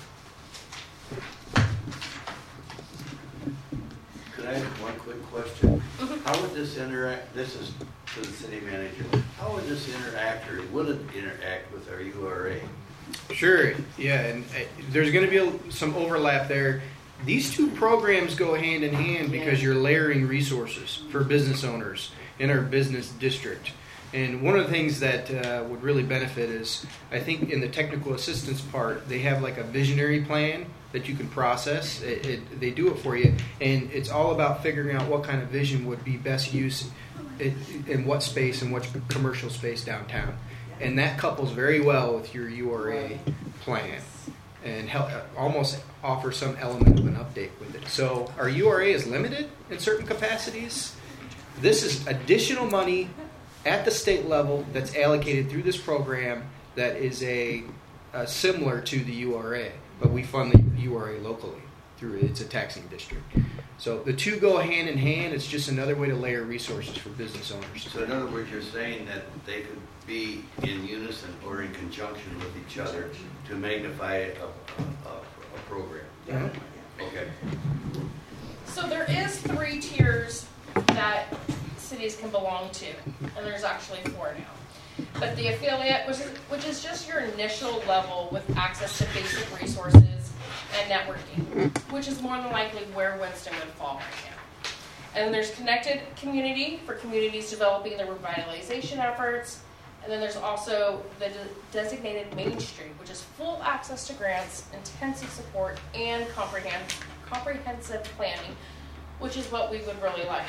S7: Could I ask one quick question? How would this interact, this is to the city manager, how would this interact or would it interact with our URA?
S9: Sure, yeah, and there's going to be some overlap there. These two programs go hand in hand because you're layering resources for business owners in our business district. And one of the things that would really benefit is, I think in the technical assistance part, they have like a visionary plan that you can process. They do it for you, and it's all about figuring out what kind of vision would be best used in what space and what commercial space downtown. And that couples very well with your URA plan and almost offer some element of an update with it. So our URA is limited in certain capacities. This is additional money at the state level that's allocated through this program that is similar to the URA, but we fund the URA locally through it's a taxing district. So the two go hand in hand. It's just another way to layer resources for business owners.
S7: So in other words, you're saying that they could be in unison or in conjunction with each other to magnify a program.
S9: Yeah.
S7: Okay.
S10: So there is 3 tiers that cities can belong to, and there's actually 4 now. But the affiliate, which is just your initial level with access to basic resources and networking, which is more than likely where Winston would fall right now. And then there's connected community for communities developing their revitalization efforts. And then there's also the designated Main Street, which is full access to grants, intensive support, and comprehensive planning, which is what we would really like.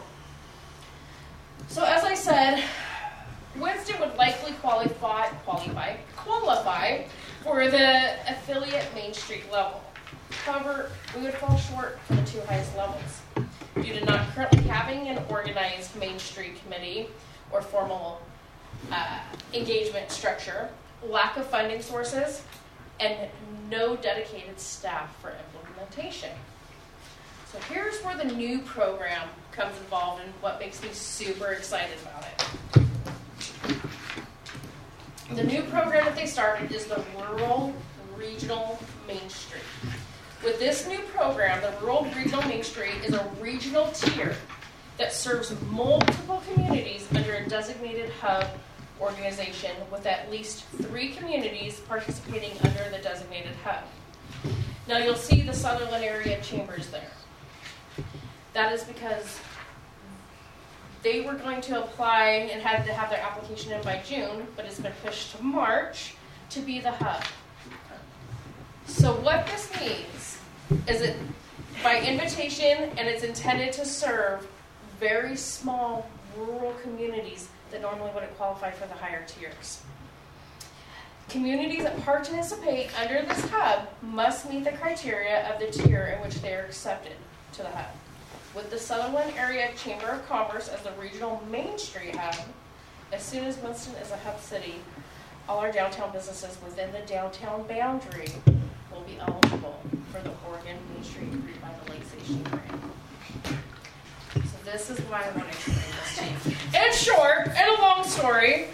S10: So as I said, Winston would likely qualify for the affiliate Main Street level. However, we would fall short for the 2 highest levels due to not currently having an organized Main Street committee or formal engagement structure, lack of funding sources, and no dedicated staff for implementation. So here's where the new program comes involved and what makes me super excited about it. The new program that they started is the Rural Regional Main Street. With this new program, the Rural Regional Main Street is a regional tier that serves multiple communities under a designated hub organization with at least 3 communities participating under the designated hub. Now you'll see the Sutherland area chambers there. That is because they were going to apply and had to have their application in by June, but it's been pushed to March to be the hub. So what this means is that by invitation, and it's intended to serve very small rural communities that normally wouldn't qualify for the higher tiers. Communities that participate under this hub must meet the criteria of the tier in which they are accepted to the hub. With the Sutherland Area Chamber of Commerce as the regional Main Street hub, as soon as Winston is a hub city, all our downtown businesses within the downtown boundary will be eligible for the Oregon Main Street Revitalization Grant. So this is why I want to explain this to you. And short, and a long story.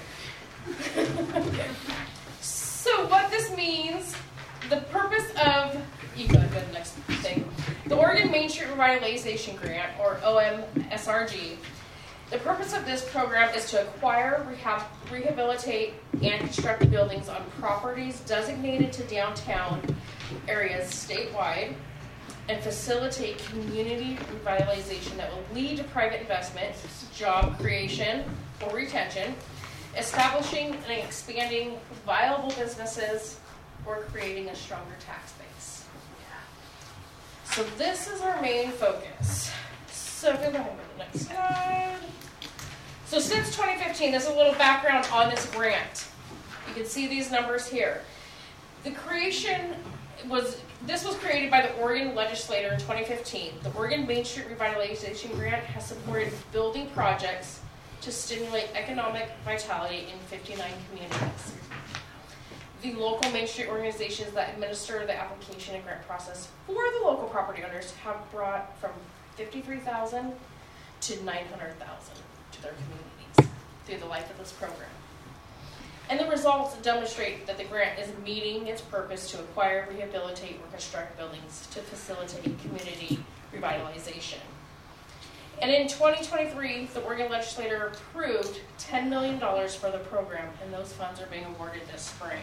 S10: So what this means, the purpose of, you go to the next thing, the Oregon Main Street Revitalization Grant, or OMSRG, the purpose of this program is to acquire, rehabilitate, and construct buildings on properties designated to downtown areas statewide and facilitate community revitalization that will lead to private investment, job creation or retention, establishing and expanding viable businesses, or creating a stronger tax base. So this is our main focus. So go ahead to the next slide. So since 2015, there's a little background on this grant. You can see these numbers here. The creation was created by the Oregon legislature in 2015. The Oregon Main Street Revitalization Grant has supported building projects to stimulate economic vitality in 59 communities. The local Main Street organizations that administer the application and grant process for the local property owners have brought from $53,000 to $900,000 to their communities through the life of this program. And the results demonstrate that the grant is meeting its purpose to acquire, rehabilitate, or construct buildings to facilitate community revitalization. And in 2023, the Oregon legislature approved $10 million for the program, and those funds are being awarded this spring.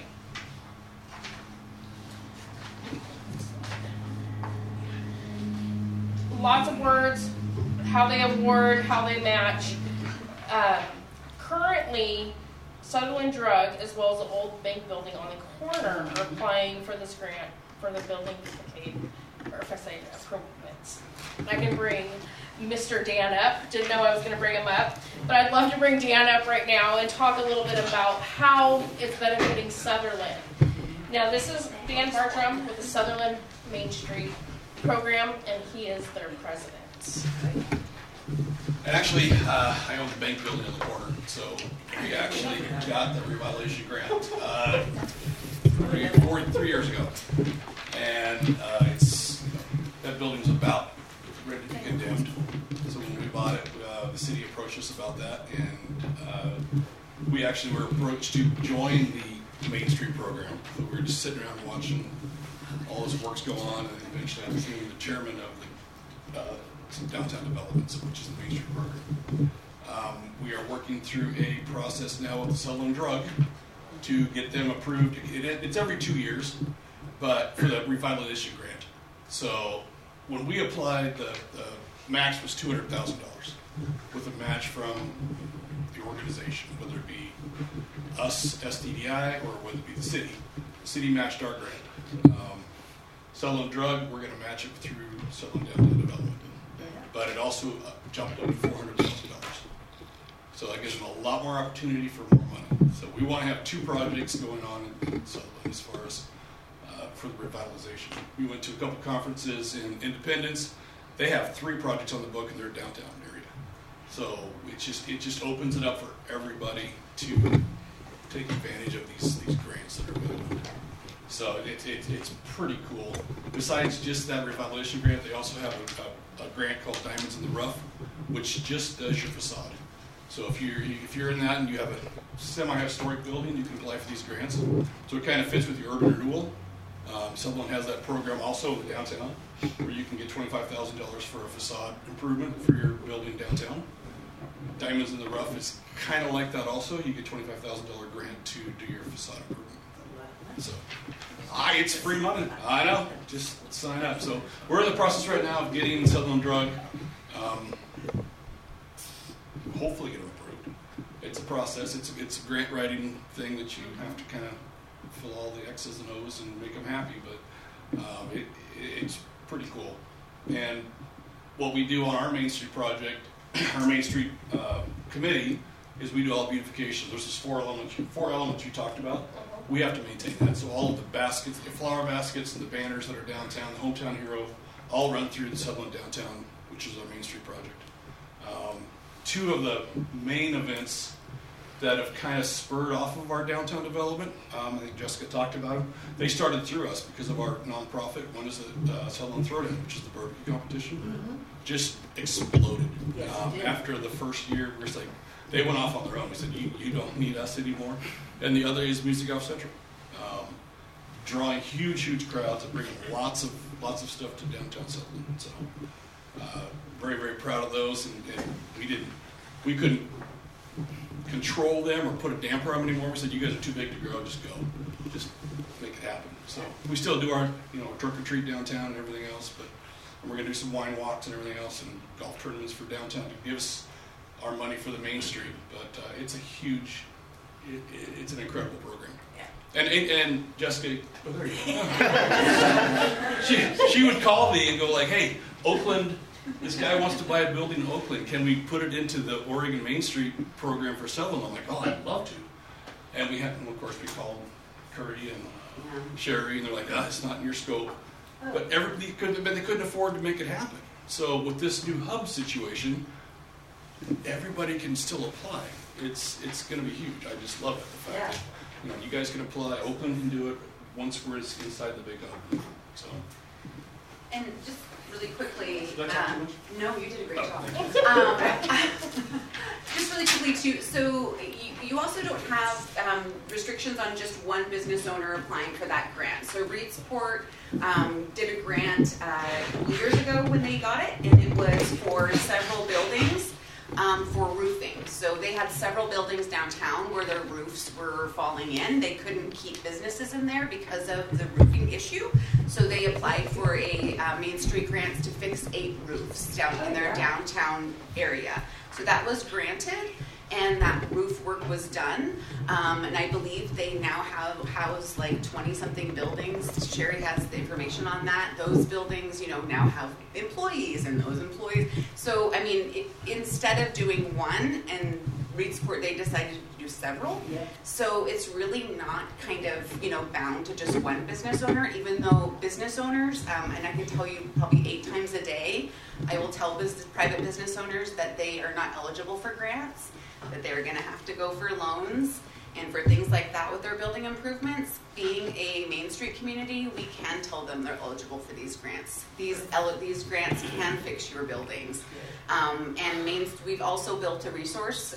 S10: Lots of words, how they award, how they match. Currently, Sutherland Drug, as well as the old bank building on the corner, are applying for this grant for the building facade improvements. I can bring Mr. Dan up. Didn't know I was going to bring him up, but I'd love to bring Dan up right now and talk a little bit about how it's benefiting Sutherland. Now, this is Dan Bartram with the Sutherland Main Street program, and he is their president.
S12: Actually, I own the bank building on the corner, so we actually got the revitalization grant 3 years ago, and that building was about ready to be condemned. So when we bought it, the city approached us about that, and we actually were approached to join the Main Street program. So we were just sitting around watching all this works go on, and eventually I became the chairman of some downtown developments, which is the Main Street program. We are working through a process now with the Sutherland Drug to get them approved. It's every 2 years, but for the revitalization grant. So when we applied, the max was $200,000 with a match from the organization, whether it be us, SDDI, or whether it be the city. The city matched our grant. Sutherland Drug, we're going to match it through Sutherland Downtown Development. But it also jumped up to $400,000. So that gives them a lot more opportunity for more money. So we want to have 2 projects going on in Sutherland as far as for the revitalization. We went to a couple conferences in Independence. They have 3 projects on the book in their downtown area. So it just opens it up for everybody to take advantage of these grants that are available. So it's pretty cool. Besides just that revitalization grant, they also have a grant called Diamonds in the Rough, which just does your facade. So if you're in that and you have a semi-historic building, you can apply for these grants. So it kind of fits with your urban renewal. Sutherland has that program also in the downtown, where you can get $25,000 for a facade improvement for your building downtown. Diamonds in the Rough is kind of like that also. You get $25,000 grant to do your facade improvement. So, it's free money. I know. Just sign up. So we're in the process right now of getting Sutherland Drug. Hopefully get them approved. It's a process. It's a grant writing thing that you have to kind of fill all the X's and O's and make them happy. But it's pretty cool. And what we do on our Main Street project, our Main Street committee, is we do all beautifications. There's those four elements you talked about. We have to maintain that. So all of the baskets, the flower baskets, and the banners that are downtown, the Hometown Hero, all run through the Sutherland Downtown, which is our Main Street project. 2 of the main events that have kind of spurred off of our downtown development, I think Jessica talked about them. They started through us because of our nonprofit. One is the Sutherland Throwdown, which is the barbecue competition. Mm-hmm. Just exploded. Yes, after the first year, we're just like, they went off on their own. We said, you don't need us anymore. And the other is Music Off Central, drawing huge crowds and bringing lots of stuff to downtown Sutherland. So very, very proud of those. And we couldn't control them or put a damper on them anymore. We said, you guys are too big to grow. Just go, just make it happen. So we still do our trick or treat downtown and everything else, but we're going to do some wine walks and everything else and golf tournaments for downtown to give us our money for the Main Street. But it's a huge. It's an incredible program. Yeah. And Jessica, there you go. she would call me and go like, hey, Oakland, this guy wants to buy a building in Oakland. Can we put it into the Oregon Main Street program for Sutherland? I'm like, oh, I'd love to. And of course, we called Curry and Sherry, and they're like, it's not in your scope. But they couldn't afford to make it happen. So with this new hub situation, everybody can still apply. It's going to be huge. I just love it. The fact that you guys can apply. Oakland can do it once we're inside the big hub. So.
S11: And just really quickly,
S12: Did I talk too much?
S11: No, you did a great job. Just really quickly too. So you also don't have restrictions on just one business owner applying for that grant. So Reed Support did a grant years ago when they got it, and it was for several buildings. For roofing. So they had several buildings downtown where their roofs were falling in. They couldn't keep businesses in there because of the roofing issue. So they applied for a Main Street grant to fix 8 roofs down in their downtown area. So that was granted. and that roof work was done. And I believe they now have housed like 20-something buildings. Sherry has the information on that. Those buildings, you know, now have employees, and those employees. So, I mean, instead of doing one, and Reedsport, they decided to do several.
S2: Yeah.
S11: So it's really not kind of, you know, bound to just one business owner, even though business owners, and I can tell you probably 8 times a day, I will tell private business owners that they are not eligible for grants, that they're going to have to go for loans and for things like that with their building improvements. Being a Main Street community, we can tell them they're eligible for these grants. These grants can fix your buildings. And we've also built a resource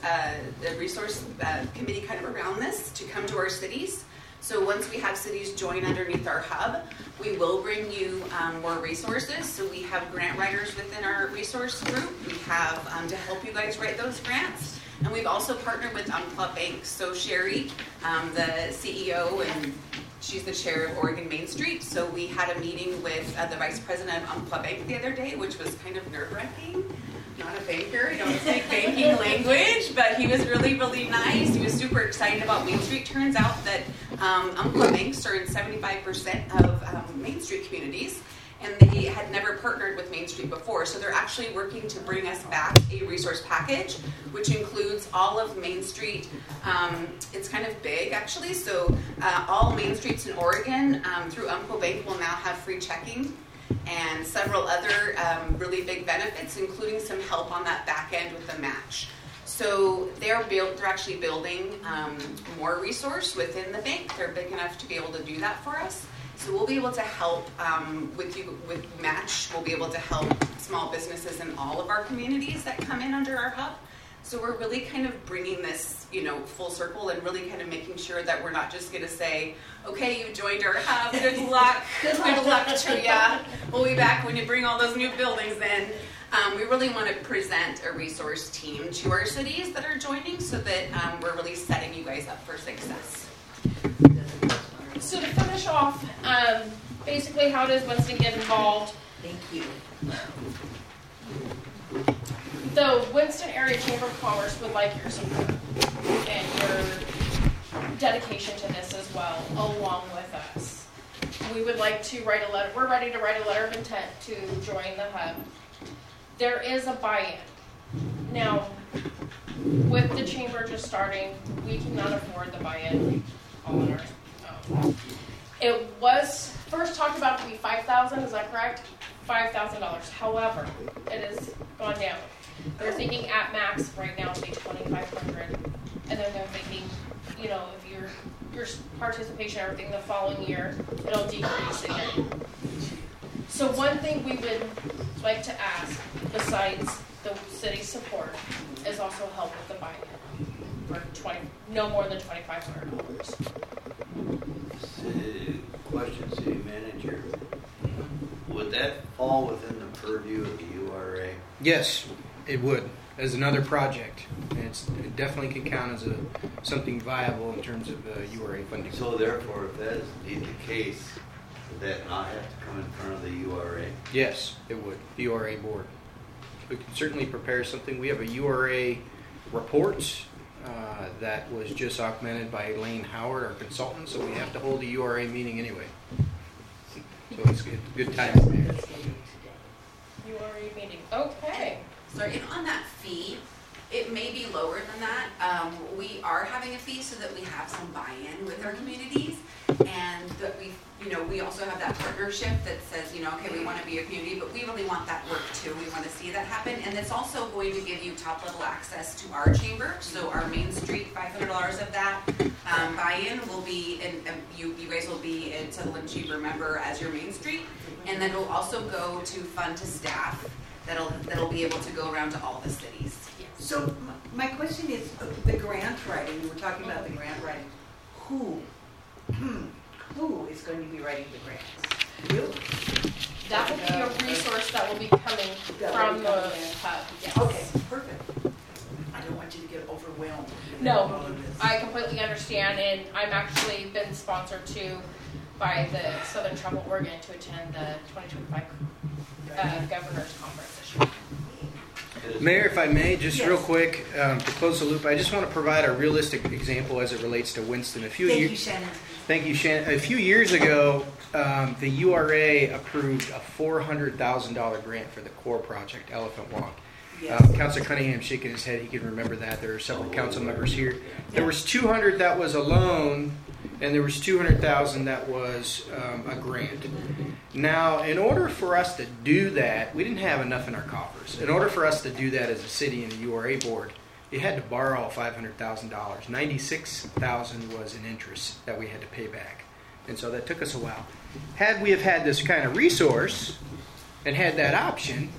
S11: committee kind of around this to come to our cities. So once we have cities join underneath our hub, we will bring you more resources. So we have grant writers within our resource group. We have to help you guys write those grants. And we've also partnered with Umpqua Bank. So Sherry, the CEO, and she's the chair of Oregon Main Street. So we had a meeting with the vice president of Umpqua Bank the other day, which was kind of nerve-wracking. Not a banker, I don't speak banking language, but he was really, really nice. He was super excited about Main Street. Turns out that Umpqua Banks are in 75% of Main Street communities, and they had never partnered with Main Street before. So they're actually working to bring us back a resource package, which includes all of Main Street. It's kind of big, actually. So all Main Streets in Oregon through Umpqua Bank will now have free checking, and several other really big benefits, including some help on that back end with the match. So they're actually building more resource within the bank. They're big enough to be able to do that for us. So we'll be able to help with match. We'll be able to help small businesses in all of our communities that come in under our hub. So we're really kind of bringing this, you know, full circle, and really kind of making sure that we're not just going to say, okay, you joined our hub, good luck, good luck to ya. We'll be back when you bring all those new buildings in. We really want to present a resource team to our cities that are joining, so that we're really setting you guys up for success.
S10: So to finish off, basically how does Winston get involved?
S2: Thank you.
S10: The Winston Area Chamber of Commerce would like your support and your dedication to this as well, along with us. We would like to write a letter. We're ready to write a letter of intent to join the hub. There is a buy-in. Now, with the chamber just starting, we cannot afford the buy-in all on our own. It was first talked about to be $5,000. Is that correct? $5,000. However, it has gone down. They're thinking at max right now it'll be $2,500, and then they're thinking, you know, if your participation, everything the following year, it'll decrease again. So one thing we would like to ask, besides the city's support, is also help with the buy-in for no more than $2,500.
S7: Question, city manager. Would that fall within the purview of the URA?
S9: Yes, it would, as another project. And it definitely can count as something viable in terms of URA funding.
S7: So therefore, if that is indeed the case, would that not have to come in front of the URA?
S9: Yes, it would. The URA board. We can certainly prepare something. We have a URA report that was just augmented by Elaine Howard, our consultant, so we have to hold a URA meeting anyway. So it's good time.
S10: URA meeting. Okay.
S11: So on that fee, it may be lower than that. We are having a fee so that we have some buy-in with our communities, and that we also have that partnership that says, okay, we want to be a community, but we really want that work too. We want to see that happen, and it's also going to give you top-level access to our chamber. So our Main Street, $500 of that buy-in will be, and you guys will be a Sutherland Chamber member as your Main Street, and then it'll also go to fund to staff. That'll be able to go around to all the cities.
S2: So my question is, the grant writing, we were talking about the grant writing. Who is going to be writing the grants? You?
S10: That will be a resource that will be coming from the hub. Yes.
S2: Okay, perfect. I don't want you to get overwhelmed.
S10: No, I completely understand, and I'm actually been sponsored too by the Southern Travel Oregon to attend the 2025 Governor's Conference this year.
S9: Mayor, if I may, just
S2: Yes.
S9: real quick, to close the loop, I just want to provide a realistic example as it relates to Winston.
S2: Thank you, Shannon.
S9: Thank you, Shannon. A few years ago, the URA approved a $400,000 grant for the core project, Elephant Walk.
S2: Yes.
S9: Councilor Cunningham shaking his head. He can remember that. There are several council members here. There was 200 that was a loan, and there was 200,000 that was a grant. Now, in order for us to do that, we didn't have enough in our coffers. In order for us to do that as a city and a URA board, you had to borrow $500,000. $96,000 was in interest that we had to pay back, and so that took us a while. Had we have had this kind of resource and had that option,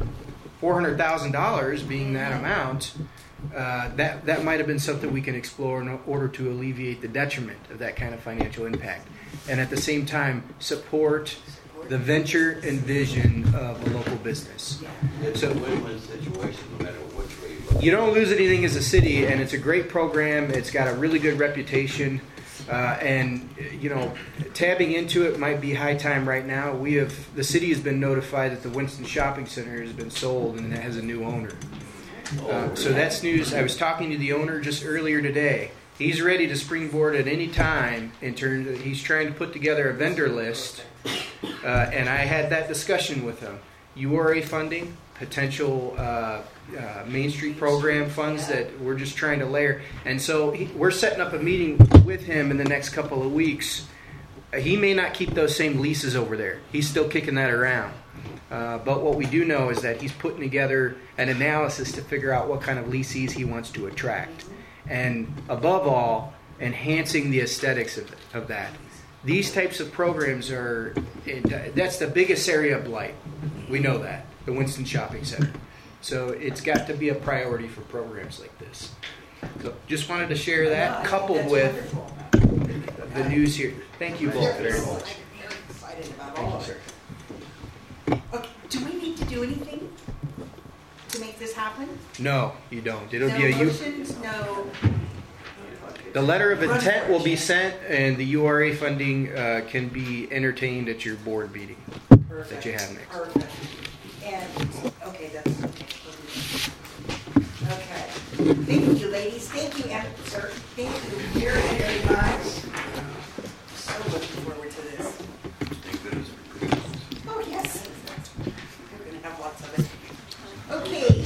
S9: $400,000 being that amount, that might have been something we can explore in order to alleviate the detriment of that kind of financial impact, and at the same time support the venture and vision of a local business.
S7: It's a win-win situation no matter which way you look.
S9: You don't lose anything as a city, and it's a great program. It's got a really good reputation, and tapping into it might be high time right now. The city has been notified that the Winston Shopping Center has been sold and it has a new owner. So that's news. I was talking to the owner just earlier today. He's ready to springboard at any time. He's trying to put together a vendor list, and I had that discussion with him. URA funding, potential Main Street program funds that we're just trying to layer. And so we're setting up a meeting with him in the next couple of weeks. He may not keep those same leases over there. He's still kicking that around. But what we do know is that he's putting together an analysis to figure out what kind of leases he wants to attract. And above all, enhancing the aesthetics of that. These types of programs that's the biggest area of blight. We know that, the Winston Shopping Center. So it's got to be a priority for programs like this. So just wanted to share that, coupled with the news here. Thank you both very much.
S2: I'm excited about
S9: Thank
S2: all
S9: you,
S2: of
S9: sir.
S2: it. Okay, do we need to do anything to make this happen?
S9: No, you don't. It'll
S2: No
S9: be
S2: motions, no.
S9: The letter of intent will be sent, and the URA funding can be entertained at your board meeting that you have next.
S2: Perfect. And, okay, that's okay. Okay. Thank you, ladies. Thank you, sir. Thank you very, very much. So looking forward to this.
S7: Thank goodness for Christmas.
S2: Oh, yes. We're going to have lots of it. Okay.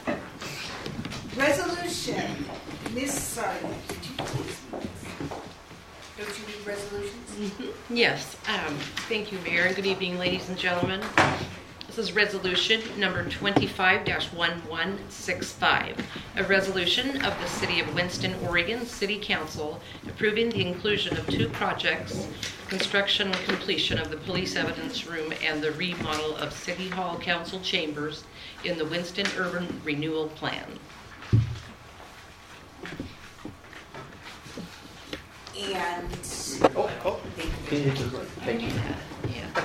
S2: Resolution. Miss Sardi, did you please? Don't you read resolutions?
S1: Yes. Thank you, Mayor, and good evening, ladies and gentlemen. This is resolution number 25-1165, a resolution of the City of Winston, Oregon City Council approving the inclusion of two projects, construction and completion of the police evidence room and the remodel of City Hall Council chambers in the Winston Urban Renewal Plan.
S2: And
S9: Thank you.
S1: Yeah.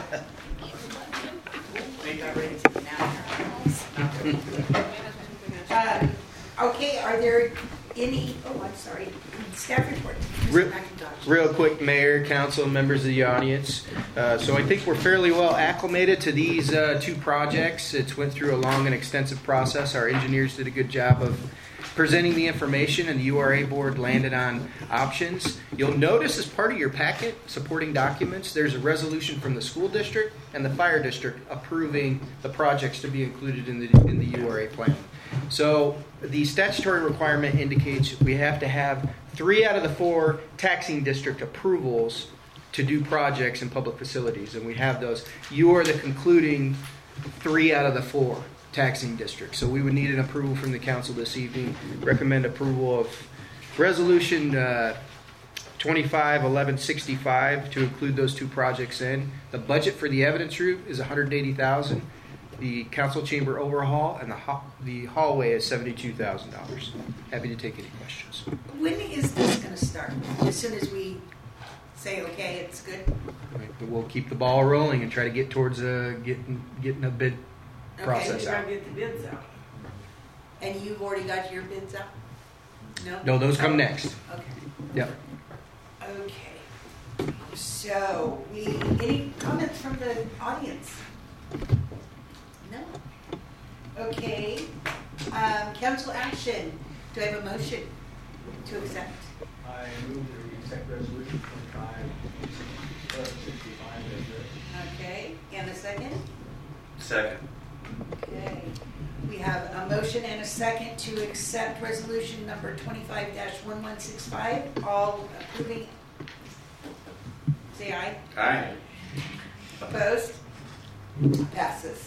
S2: Okay, are there any, I'm sorry, staff report?
S9: Real,
S2: Mr. McIntosh.
S9: real quick, Mayor, Council, members of the audience. So I think we're fairly well acclimated to these two projects. It's went through a long and extensive process. Our engineers did a good job of presenting the information, and the URA board landed on options. You'll notice as part of your packet, supporting documents, there's a resolution from the school district and the fire district approving the projects to be included in the URA plan. So the statutory requirement indicates we have to have 3 out of the 4 taxing district approvals to do projects in public facilities, and we have those. You are the concluding 3 out of the 4 taxing districts. So we would need an approval from the council this evening. Recommend approval of resolution 25-1165 to include those 2 projects in. The budget for the evidence room is $180,000. The council chamber overhaul and the hallway is $72,000. Happy to take any questions.
S2: When is this going to start? As soon as we say, okay, it's good?
S9: Right, but we'll keep the ball rolling and try to get towards getting a bid process
S4: You
S9: out.
S4: gotta get the bids out.
S2: And you've already got your bids out? No?
S9: No, those come next.
S2: Okay.
S9: Yep.
S2: Okay. So, any comments from the audience? No? Okay. Council action. Do I have a motion to accept?
S3: I move that we accept resolution 25/65 as written.
S2: Okay, and a second?
S7: Second.
S2: Okay. We have a motion and a second to accept resolution number 25-1165. All approving, say aye.
S7: Aye.
S2: Opposed? Passes.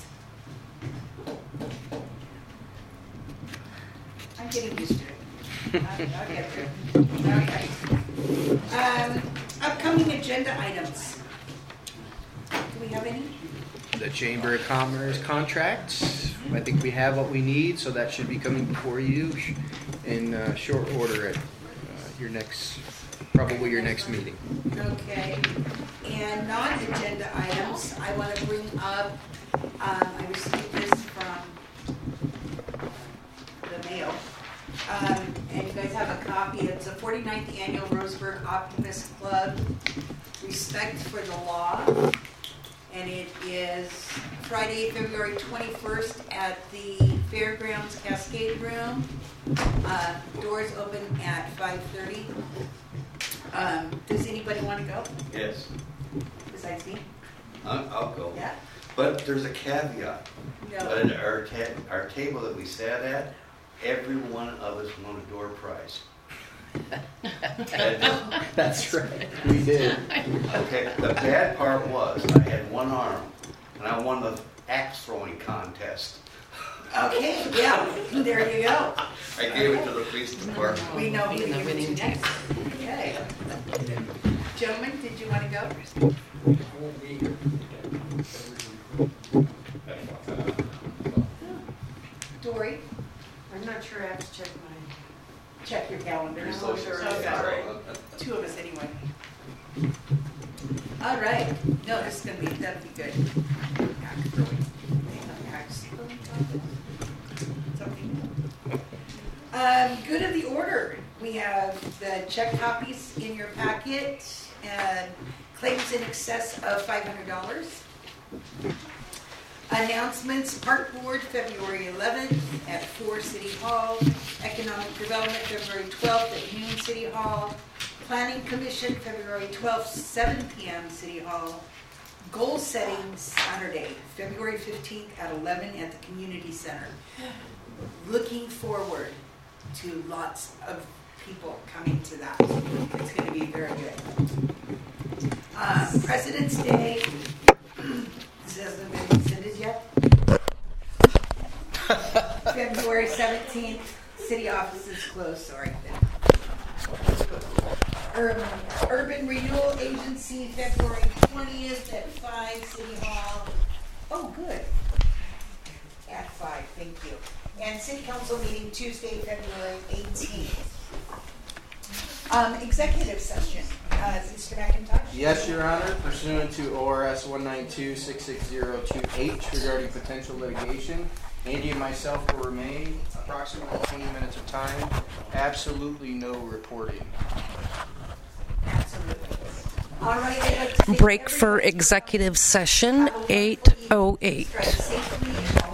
S2: I'm getting used to it. I'll get there. Okay. Upcoming agenda items. Do we have any?
S9: The Chamber of Commerce contracts. I think we have what we need, so that should be coming before you in short order at your next meeting.
S2: Okay. And non-agenda items, I want to bring up, I received this from the mail. And you guys have a copy. It's the 49th Annual Roseburg Optimist Club Respect for the Law. And it is Friday, February 21st at the Fairgrounds Cascade Room. Doors open at 5:30. Does anybody want to go
S7: Yes.
S2: besides me?
S7: I'll go.
S2: Yeah?
S7: But there's a caveat.
S2: No.
S7: At our table that we sat at, every one of us won a door prize.
S9: That's right. We did.
S7: Okay, the bad part was I had one arm, and I won the axe throwing contest.
S2: Okay, yeah, there you go.
S7: I gave it to the police department.
S2: We know who you're winning next. Okay. Gentlemen, did you want to go?
S3: I won't be here.
S2: Dory,
S4: I'm not sure, I have to check
S2: check your calendar.
S7: Your social
S2: Okay.
S7: security.
S2: Two of us anyway. All right. No, this is going to be, that'll be good. Axe throwing. Axe throwing contest. Something. Good of the order. We have the check copies in your packet and claims in excess of $500. Announcements, Park Board, February 11th at 4 City Hall. Economic Development, February 12th at noon City Hall. Planning Commission, February 12th, 7 p.m. City Hall. Goal Setting, Saturday, February 15th at 11 at the Community Center. Looking forward to lots of people coming to that. It's going to be very good. President's Day. This hasn't been rescinded yet. February 17th, city offices closed, sorry. Urban Renewal Agency, February 20th at 5, City Hall. Oh, good. At 5, thank you. And City Council meeting Tuesday, February 18th. Executive session. Mr. McIntosh?
S9: Yes, Your Honor. Pursuant to ORS 192-66028 regarding potential litigation, Andy and myself will remain approximately 20 minutes of time. Absolutely no reporting.
S2: Absolutely. All right, I'd like to thank
S1: Break for
S2: everybody.
S1: executive session 8:08.
S2: Drive safely.